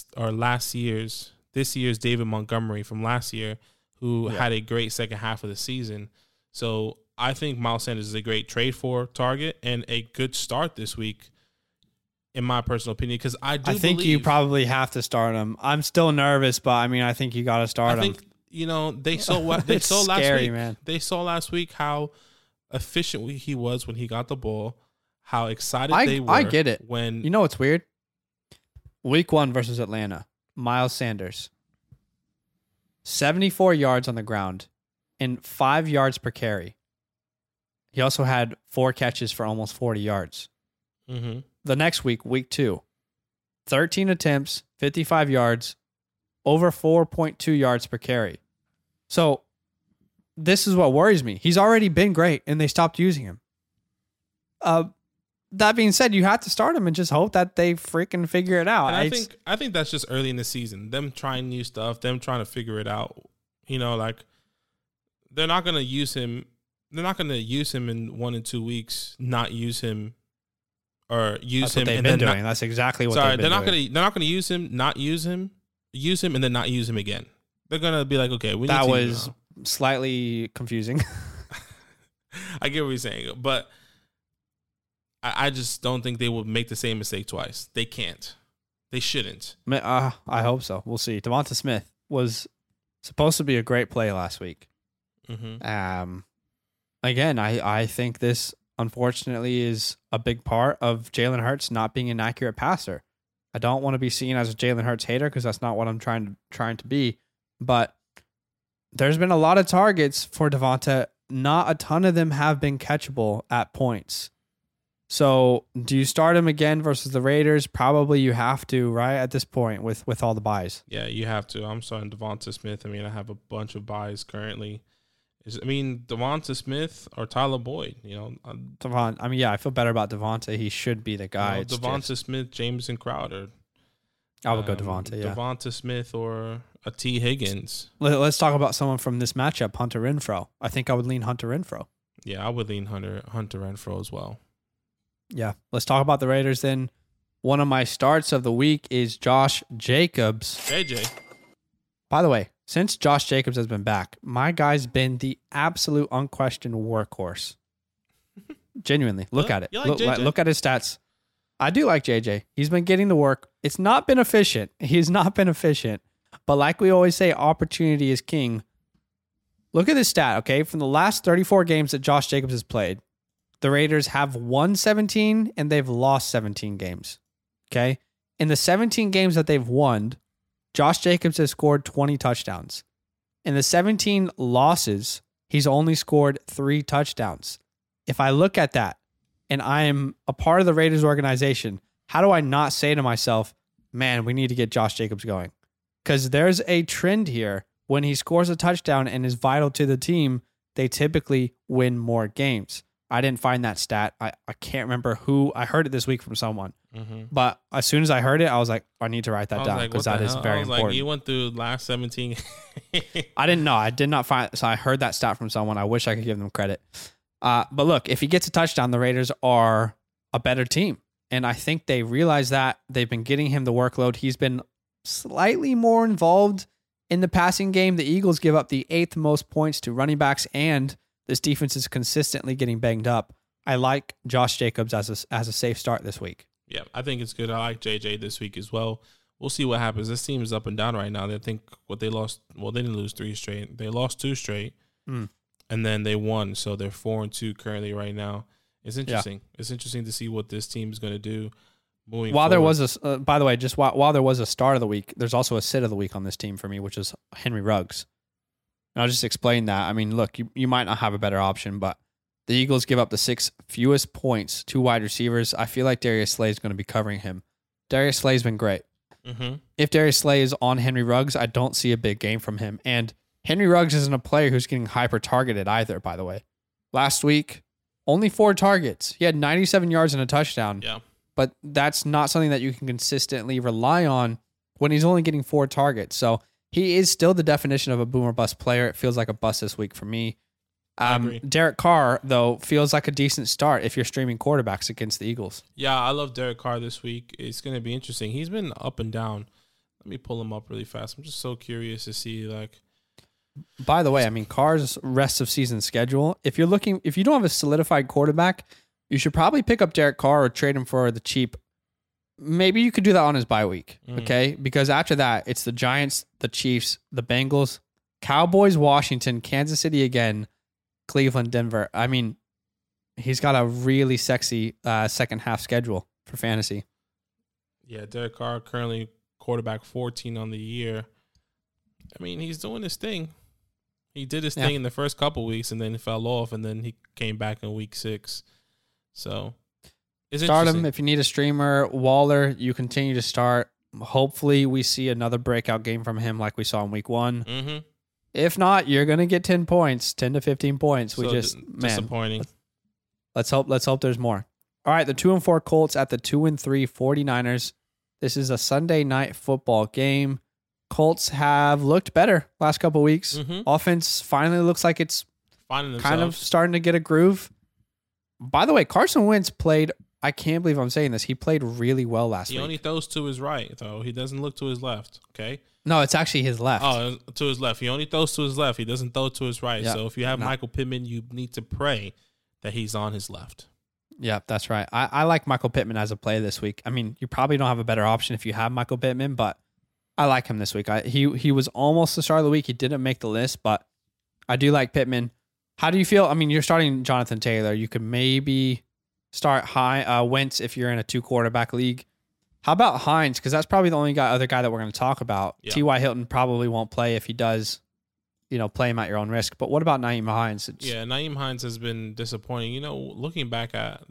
S3: this year's David Montgomery from last year, who had a great second half of the season. So I think Miles Sanders is a great trade for target and a good start this week, in my personal opinion, because I think
S1: you probably have to start him. I'm still nervous, but I mean, I think you got to start him.
S3: I think, they saw what they saw last
S1: scary,
S3: week.
S1: Man.
S3: They saw last week how efficient he was when he got the ball, how excited they were.
S1: I get it.
S3: When
S1: you know what's weird? Week 1 versus Atlanta, Miles Sanders, 74 yards on the ground and 5 yards per carry. He also had 4 catches for almost 40 yards.
S3: Mm-hmm.
S1: The next week, week 2, 13 attempts, 55 yards, over 4.2 yards per carry. So this is what worries me. He's already been great, and they stopped using him. That being said, you have to start him and just hope that they freaking figure it out.
S3: And I think that's just early in the season. Them trying new stuff, them trying to figure it out. They're not going to use him. They're not going to use him in 1 and 2 weeks, not use him, or use him and then
S1: doing. That's exactly what they've been doing.
S3: They're not going to use him, not use him, use him, and then not use him again. They're going to be like, okay, we need
S1: that
S3: to
S1: was slightly confusing.
S3: I get what you're saying, but I just don't think they will make the same mistake twice. They can't. They shouldn't.
S1: I hope so. We'll see. Devonta Smith was supposed to be a great play last week.
S3: Mm-hmm.
S1: Again, I think this, unfortunately, is a big part of Jalen Hurts not being an accurate passer. I don't want to be seen as a Jalen Hurts hater because that's not what I'm trying to be. But there's been a lot of targets for Devonta. Not a ton of them have been catchable at points. So do you start him again versus the Raiders? Probably you have to, right, at this point with all the buys.
S3: Yeah, you have to. I'm starting Devonta Smith. I mean, I have a bunch of buys currently. Devonta Smith or Tyler Boyd,
S1: I feel better about Devonta. He should be the guy.
S3: Devonta Smith, Jameson Crowder.
S1: I would go Devonta, yeah.
S3: Devonta Smith or a T. Higgins.
S1: Let's talk about someone from this matchup, Hunter Renfrow. I think I would lean Hunter Renfrow.
S3: Yeah, I would lean Hunter Renfrow as well.
S1: Yeah. Let's talk about the Raiders then. One of my starts of the week is Josh Jacobs.
S3: JJ.
S1: By the way, since Josh Jacobs has been back, my guy's been the absolute unquestioned workhorse. Genuinely. Look at it. Look at his stats. I do like JJ. He's been getting the work. It's not been efficient. He's not been efficient. But like we always say, opportunity is king. Look at this stat, okay? From the last 34 games that Josh Jacobs has played, the Raiders have won 17 and they've lost 17 games. Okay? In the 17 games that they've won, Josh Jacobs has scored 20 touchdowns. In the 17 losses, he's only scored 3 touchdowns. If I look at that and I am a part of the Raiders organization, how do I not say to myself, man, we need to get Josh Jacobs going? Because there's a trend here. When he scores a touchdown and is vital to the team, they typically win more games. I didn't find that stat. I can't remember who. I heard it this week from someone. Mm-hmm. But as soon as I heard it, I was like, I need to write that down because that is very important.
S3: Like, you went through the last 17.
S1: I didn't know. I did not find. So I heard that stat from someone. I wish I could give them credit. But look, if he gets a touchdown, the Raiders are a better team. And I think they realize that. They've been getting him the workload. He's been slightly more involved in the passing game. The Eagles give up the 8th most points to running backs, and this defense is consistently getting banged up. I like Josh Jacobs as a safe start this week.
S3: Yeah, I think it's good. I like JJ this week as well. We'll see what happens. This team is up and down right now. They think what they lost. Well, they didn't lose 3 straight. They lost 2 straight, and then they won. So they're 4-2 currently right now. It's interesting. Yeah. It's interesting to see what this team is going to do moving forward.
S1: There was a, by the way, just while there was a start of the week, there's also a sit of the week on this team for me, which is Henry Ruggs. And I'll just explain that. I mean, look, you might not have a better option, but The Eagles give up the 6th fewest points to wide receivers. I feel like Darius Slay is going to be covering him. Darius Slay's been great.
S3: Mm-hmm.
S1: If Darius Slay is on Henry Ruggs, I don't see a big game from him. And Henry Ruggs isn't a player who's getting hyper-targeted either, by the way. Last week, only 4 targets. He had 97 yards and a touchdown.
S3: Yeah.
S1: But that's not something that you can consistently rely on when he's only getting 4 targets. So he is still the definition of a boom or bust player. It feels like a bust this week for me.
S3: I agree.
S1: Derek Carr, though, feels like a decent start if you're streaming quarterbacks against the Eagles.
S3: Yeah, I love Derek Carr this week. It's going to be interesting. He's been up and down. Let me pull him up really fast. I'm just so curious to see, like...
S1: By the way, I mean, Carr's rest of season schedule, if you don't have a solidified quarterback, you should probably pick up Derek Carr or trade him for the cheap. Maybe you could do that on his bye week, okay? Because after that, it's the Giants, the Chiefs, the Bengals, Cowboys, Washington, Kansas City again, Cleveland, Denver. I mean, he's got a really sexy second half schedule for fantasy.
S3: Yeah, Derek Carr currently quarterback 14 on the year. I mean, he's doing his thing. He did his thing in the first couple weeks and then fell off, and then he came back in week 6. So it's
S1: start him if you need a streamer. Waller, you continue to start. Hopefully, we see another breakout game from him like we saw in week 1.
S3: Mm-hmm.
S1: If not, you're gonna get 10 points, 10 to 15 points.
S3: So disappointing.
S1: Let's hope there's more. All right, the 2-4 Colts at the 2-3 49ers. This is a Sunday night football game. Colts have looked better last couple of weeks.
S3: Mm-hmm.
S1: Offense finally looks like it's
S3: Finding
S1: kind of
S3: themselves.
S1: starting to get a groove. By the way, Carson Wentz played, I can't believe I'm saying this, he played really well last week.
S3: He only throws to his right, though. He doesn't look to his left, okay?
S1: No, it's actually his left.
S3: Oh, to his left. He only throws to his left. He doesn't throw to his right.
S1: Yeah.
S3: So if you have Michael Pittman, you need to pray that he's on his left.
S1: Yeah, that's right. I like Michael Pittman as a play this week. I mean, you probably don't have a better option if you have Michael Pittman, but I like him this week. He was almost the start of the week. He didn't make the list, but I do like Pittman. How do you feel? I mean, you're starting Jonathan Taylor. You could maybe start Wentz if you're in a 2-quarterback league. How about Hines? Because that's probably the only other guy that we're going to talk about.
S3: Yeah.
S1: T.Y. Hilton probably won't play. If he does, play him at your own risk. But what about Nyheim Hines?
S3: Nyheim Hines has been disappointing. Looking back at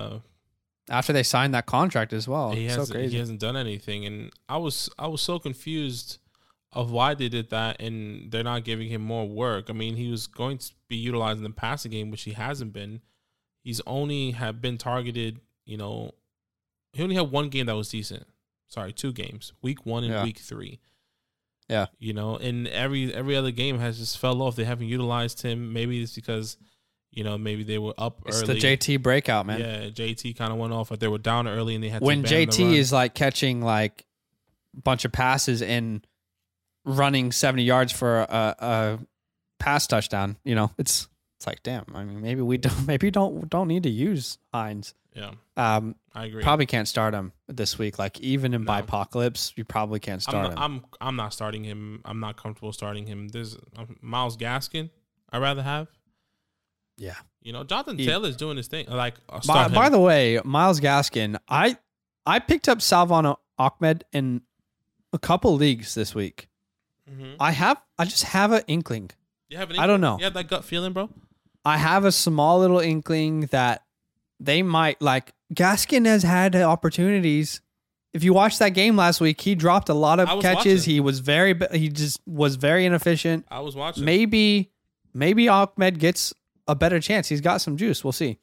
S1: after they signed that contract as well.
S3: he
S1: So crazy.
S3: hasn't done anything, and I was so confused of why they did that, and they're not giving him more work. I mean, he was going to be utilized in the passing game, which he hasn't been. He's only been targeted. He only had 1 game that was decent. Sorry, 2 games. Week 1 and week 3.
S1: Yeah.
S3: And every other game has just fell off. They haven't utilized him. Maybe it's because, maybe they were up
S1: It's
S3: early.
S1: the JT breakout, man.
S3: Yeah, JT kind of went off. But they were down early and they had
S1: When
S3: to ban the
S1: JT
S3: run.
S1: is like catching like a bunch of passes and running 70 yards for a pass touchdown, it's like, damn. I mean, maybe we don't need to use Hines.
S3: Yeah,
S1: I
S3: agree.
S1: Probably can't start him this week. Like even in Bipocalypse, you probably can't start him.
S3: I'm not starting him. I'm not comfortable starting him. There's Myles Gaskin. I'd rather have.
S1: Yeah.
S3: Jonathan Taylor's doing his thing. Like,
S1: by the way, Myles Gaskin, I picked up Salvon Ahmed in a couple leagues this week.
S3: Mm-hmm.
S1: I just have an inkling.
S3: You have
S1: I don't know.
S3: You have that gut feeling, bro?
S1: I have a small little inkling that they might, like, Gaskin has had opportunities. If you watched that game last week, he dropped a lot of catches.
S3: Watching.
S1: He just was very inefficient.
S3: I was watching.
S1: Maybe Ahmed gets a better chance. He's got some juice. We'll see.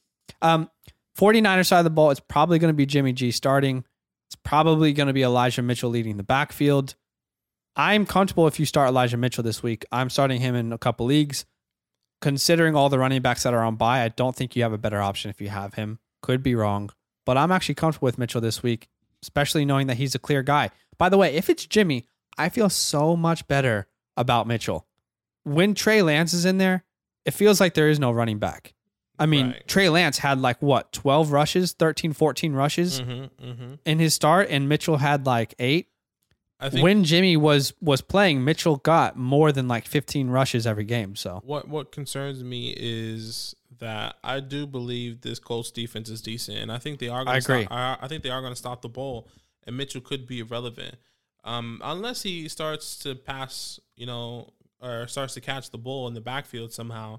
S1: 49ers side of the ball, it's probably going to be Jimmy G starting. It's probably going to be Elijah Mitchell leading the backfield. I'm comfortable if you start Elijah Mitchell this week. I'm starting him in a couple leagues. Considering all the running backs that are on bye, I don't think you have a better option if you have him. Could be wrong. But I'm actually comfortable with Mitchell this week, especially knowing that he's a clear guy. By the way, if it's Jimmy, I feel so much better about Mitchell. When Trey Lance is in there, it feels like there is no running back. I mean,
S3: Right.
S1: Trey Lance had 12 rushes, 13, 14 rushes in his start, and Mitchell had 8.
S3: I think
S1: When Jimmy was playing, Mitchell got more than 15 rushes every game. So
S3: what concerns me is that I do believe this Colts defense is decent, and I think they are.
S1: I agree.
S3: I think they are going to stop the ball, and Mitchell could be irrelevant, unless he starts to pass, or starts to catch the ball in the backfield somehow.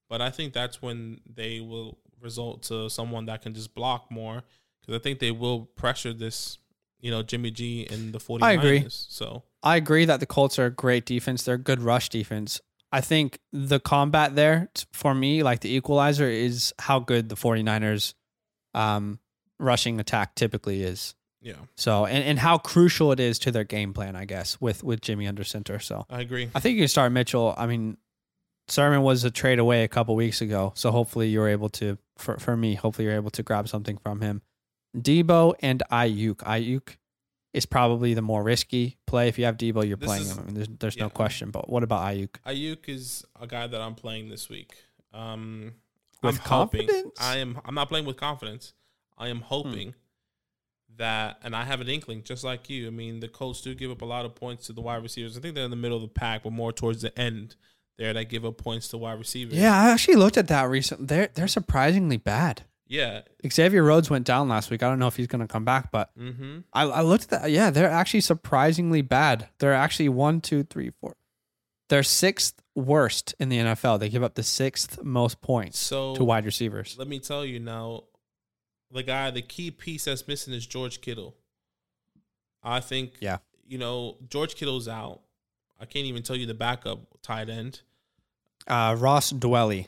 S3: but I think that's when they will result to someone that can just block more, because I think they will pressure this, Jimmy G and the 49ers.
S1: I agree.
S3: So
S1: I agree that the Colts are a great defense. They're a good rush defense. I think the combat there, for me, like the equalizer, is how good the 49ers rushing attack typically is.
S3: yeah,
S1: So, and how crucial it is to their game plan, I guess, with Jimmy under center. So
S3: I agree.
S1: I think you can start Mitchell. I mean, Sermon was a trade away a couple weeks ago. So hopefully you're able to, for me, hopefully you're able to grab something from him. Debo and Ayuk. Ayuk is probably the more risky play. If you have Debo, you're playing him. I mean, there's no question. But what about Ayuk?
S3: Ayuk is a guy that I'm playing this week.
S1: With
S3: I'm hoping-
S1: confidence?
S3: I'm not playing with confidence. I am hoping that, and I have an inkling, just like you. I mean, the Colts do give up a lot of points to the wide receivers. I think they're in the middle of the pack, but more towards the end there that give up points to wide receivers.
S1: Yeah, I actually looked at that recently. They're surprisingly bad.
S3: Yeah.
S1: Xavier Rhodes went down last week. I don't know if he's going to come back, but I looked at that. Yeah, they're actually surprisingly bad. They're actually 1, 2, 3, 4. They're sixth worst in the NFL. They give up the sixth most points to wide receivers.
S3: Let me tell you now, the key piece that's missing is George Kittle. I think, George Kittle's out. I can't even tell you the backup tight end.
S1: Ross Dwelly.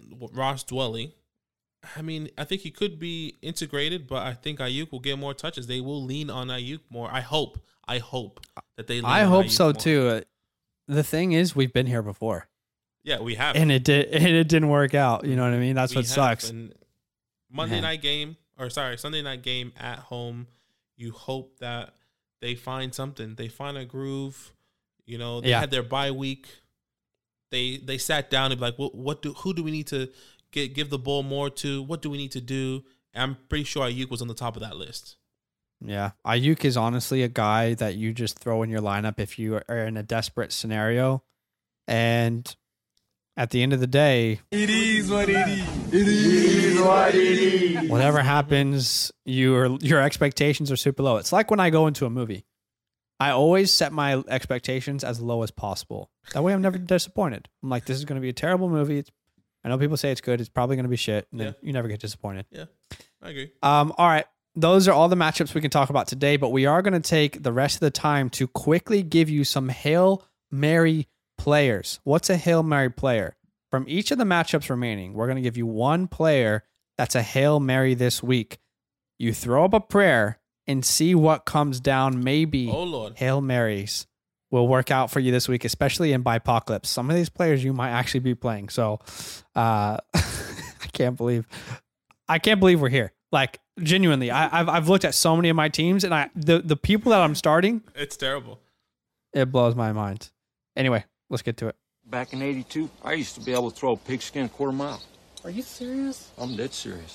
S3: I mean, I think he could be integrated, but I think Ayuk will get more touches. They will lean on Ayuk more. I hope that they lean on Ayuk
S1: hope so
S3: more.
S1: too. The thing is, we've been here before.
S3: Yeah, we have.
S1: And it didn't work out. You know what I mean? That's what sucks.
S3: And Sunday night game at home, you hope that they find something. They find a groove. They had their bye week. They sat down and be like, well, who do we need to give the ball more to? What do we need to do? And I'm pretty sure Ayuk was on the top of that list.
S1: Yeah. Ayuk is honestly a guy that you just throw in your lineup if you are in a desperate scenario. And at the end of the day,
S5: It is what it is.
S1: whatever happens, your expectations are super low. It's like when I go into a movie. I always set my expectations as low as possible. That way I'm never disappointed. I'm like, this is going to be a terrible movie. I know people say it's good. It's probably going to be shit. And then you never get disappointed.
S3: Yeah, I agree.
S1: All right. Those are all the matchups we can talk about today, but we are going to take the rest of the time to quickly give you some Hail Mary players. What's a Hail Mary player? From each of the matchups remaining, we're going to give you one player that's a Hail Mary this week. You throw up a prayer and see what comes down. Maybe Hail Marys will work out for you this week, especially in Bipocalypse. Some of these players you might actually be playing. So I can't believe we're here. Like, genuinely, I've looked at so many of my teams, and the people that I'm starting,
S3: it's terrible.
S1: It blows my mind. Anyway, let's get to it.
S6: Back in '82, I used to be able to throw a pigskin a quarter mile.
S5: Are you serious?
S6: I'm dead serious.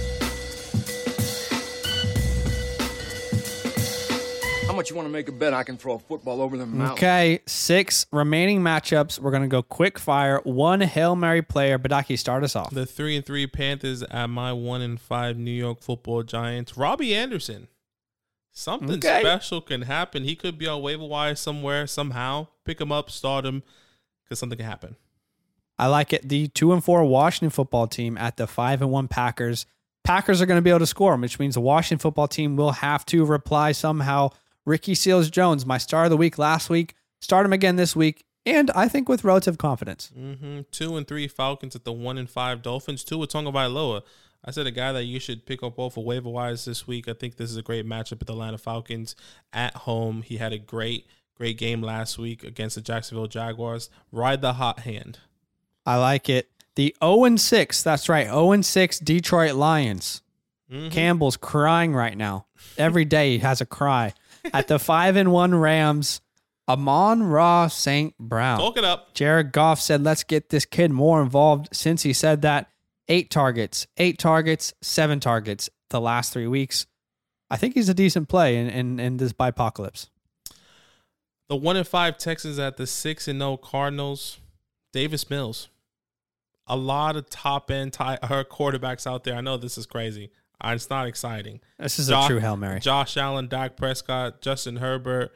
S6: How much you want to make a bet I can throw a football over them mountains?
S1: Okay, 6 remaining matchups. We're going to go quick fire. One Hail Mary player. Badaki, start us off.
S3: The 3-3 Panthers at my 1-5 New York Football Giants. Robbie Anderson. Something special can happen. He could be on waiver wire somewhere, somehow. Pick him up, start him, because something can happen.
S1: I like it. The 2-4 Washington football team at the 5-1 Packers. Packers are going to be able to score, which means the Washington football team will have to reply somehow. Ricky Seals-Jones, my star of the week last week. Start him again this week, and I think with relative confidence.
S3: 2-3 Falcons at the 1-5 Dolphins. Tua Tagovailoa. I said a guy that you should pick up off of waiver wires this week. I think this is a great matchup with the Atlanta Falcons at home. He had a great game last week against the Jacksonville Jaguars. Ride the hot hand.
S1: I like it. The 0-6, that's right, 0-6 Detroit Lions. Campbell's crying right now. Every day he has a cry. At the 5-1 Rams, Amon-Ra St. Brown.
S3: Talk it up.
S1: Jared Goff said, let's get this kid more involved. Since he said that, 8 targets, 7 targets the last 3 weeks. I think he's a decent play in this Bipocalypse.
S3: The 1-5 Texans at the 6-0 Cardinals. Davis Mills. A lot of top-end quarterbacks out there. I know this is crazy. It's not exciting.
S1: This is a true Hail Mary.
S3: Josh Allen, Dak Prescott, Justin Herbert,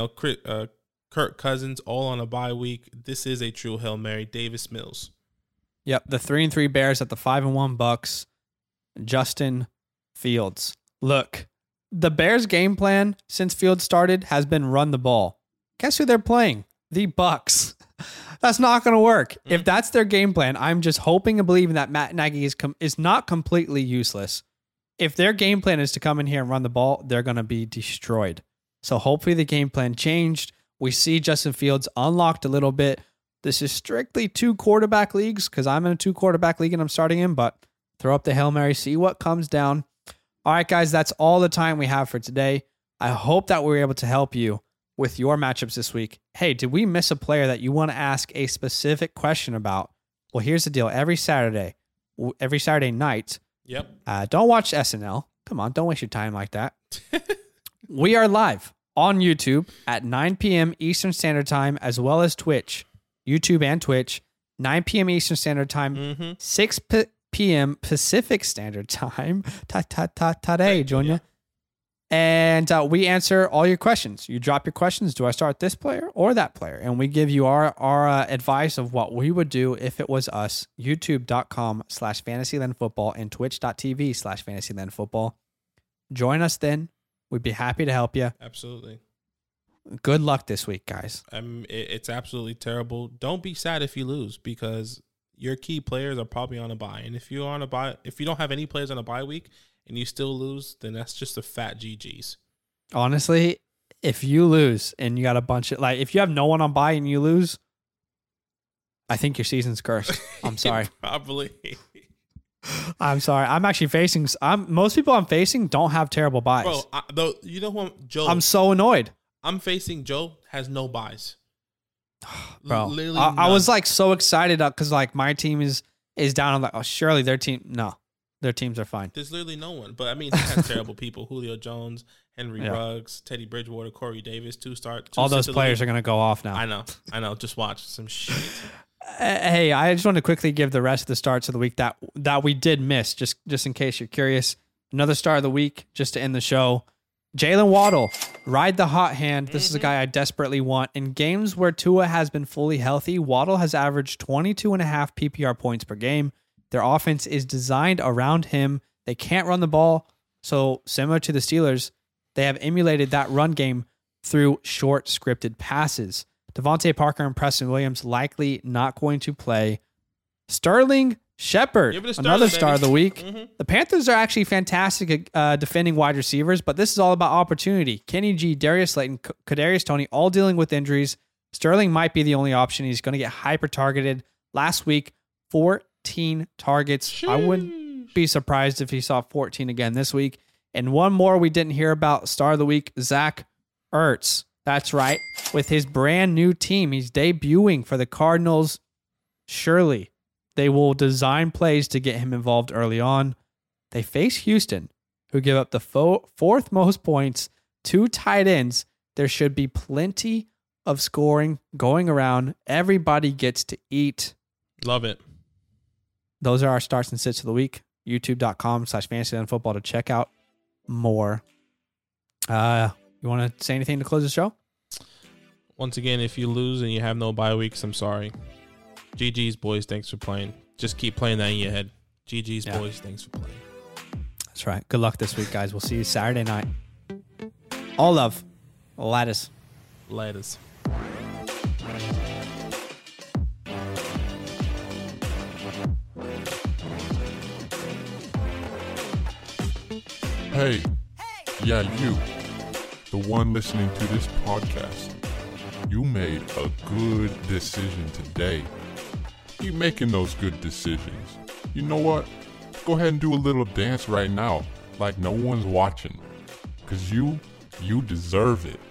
S3: Kirk Cousins, all on a bye week. This is a true Hail Mary. Davis Mills.
S1: Yep, the 3-3 Bears at the 5-1 Bucks. Justin Fields. Look, the Bears' game plan since Fields started has been run the ball. Guess who they're playing? The Bucks. That's not going to work. If that's their game plan, I'm just hoping and believing that Matt Nagy is not completely useless. If their game plan is to come in here and run the ball, they're going to be destroyed. So hopefully the game plan changed. We see Justin Fields unlocked a little bit. This is strictly 2 quarterback leagues because I'm in a 2 quarterback league and I'm starting him, but throw up the Hail Mary, see what comes down. All right, guys, that's all the time we have for today. I hope that we were able to help you with your matchups this week. Hey, did we miss a player that you want to ask a specific question about? Well, here's the deal. Every Saturday night, don't watch SNL. Come on, don't waste your time like that. We are live on YouTube at 9 p.m. Eastern Standard Time, as well as Twitch, YouTube and Twitch, 9 p.m. Eastern Standard Time, 6 p.m. Pacific Standard Time. Today, Junior. And we answer all your questions. You drop your questions. Do I start this player or that player? And we give you our advice of what we would do if it was us. YouTube.com/FantasyLandFootball and Twitch.tv/FantasyLandFootball. Join us then. We'd be happy to help you.
S3: Absolutely.
S1: Good luck this week, guys.
S3: It's absolutely terrible. Don't be sad if you lose because your key players are probably on a bye. And if you're on a bye, if you don't have any players on a bye week and you still lose, then that's just a fat GG's.
S1: Honestly, if you lose and you got a bunch of if you have no one on bye and you lose, I think your season's cursed. I'm sorry.
S3: Probably.
S1: I'm sorry. I'm actually facing. Most people I'm facing don't have terrible buys.
S3: Bro, you know who Joe?
S1: I'm so annoyed.
S3: I'm facing Joe has no buys.
S1: Bro,
S3: Literally
S1: I was so excited because my team is down. I'm like, oh, surely their team. No, their teams are fine.
S3: There's literally no one. But I mean, he has terrible people: Julio Jones, Henry Ruggs, Teddy Bridgewater, Corey Davis. All
S1: those players are gonna go off now.
S3: I know. Just watch some shit.
S1: Hey, I just want to quickly give the rest of the starts of the week that we did miss, just in case you're curious. Another start of the week, just to end the show. Jalen Waddle, ride the hot hand. This is a guy I desperately want. In games where Tua has been fully healthy, Waddle has averaged 22.5 PPR points per game. Their offense is designed around him. They can't run the ball, so similar to the Steelers, they have emulated that run game through short scripted passes. Devontae Parker and Preston Williams likely not going to play. Sterling Shepard, another star of the week. The Panthers are actually fantastic at defending wide receivers, but this is all about opportunity. Kenny G, Darius Slayton, Kadarius Toney, all dealing with injuries. Sterling might be the only option. He's going to get hyper-targeted. Last week, 14 targets. Sheesh. I wouldn't be surprised if he saw 14 again this week. And one more we didn't hear about, star of the week, Zach Ertz. That's right. With his brand new team, he's debuting for the Cardinals. Surely they will design plays to get him involved early on. They face Houston, who give up the fourth most points to tight ends. There should be plenty of scoring going around. Everybody gets to eat.
S3: Love it.
S1: Those are our starts and sits of the week. YouTube.com/FantasyLandFootball to check out more. You want to say anything to close the show?
S3: Once again, if you lose and you have no bye weeks, I'm sorry. GG's, boys. Thanks for playing. Just keep playing that in your head. GG's, boys. Thanks for playing.
S1: That's right. Good luck this week, guys. We'll see you Saturday night. All love. Lattice.
S2: Hey, yeah, you, the one listening to this podcast, you made a good decision today. Keep making those good decisions. You know what? Go ahead and do a little dance right now, like no one's watching. Because you deserve it.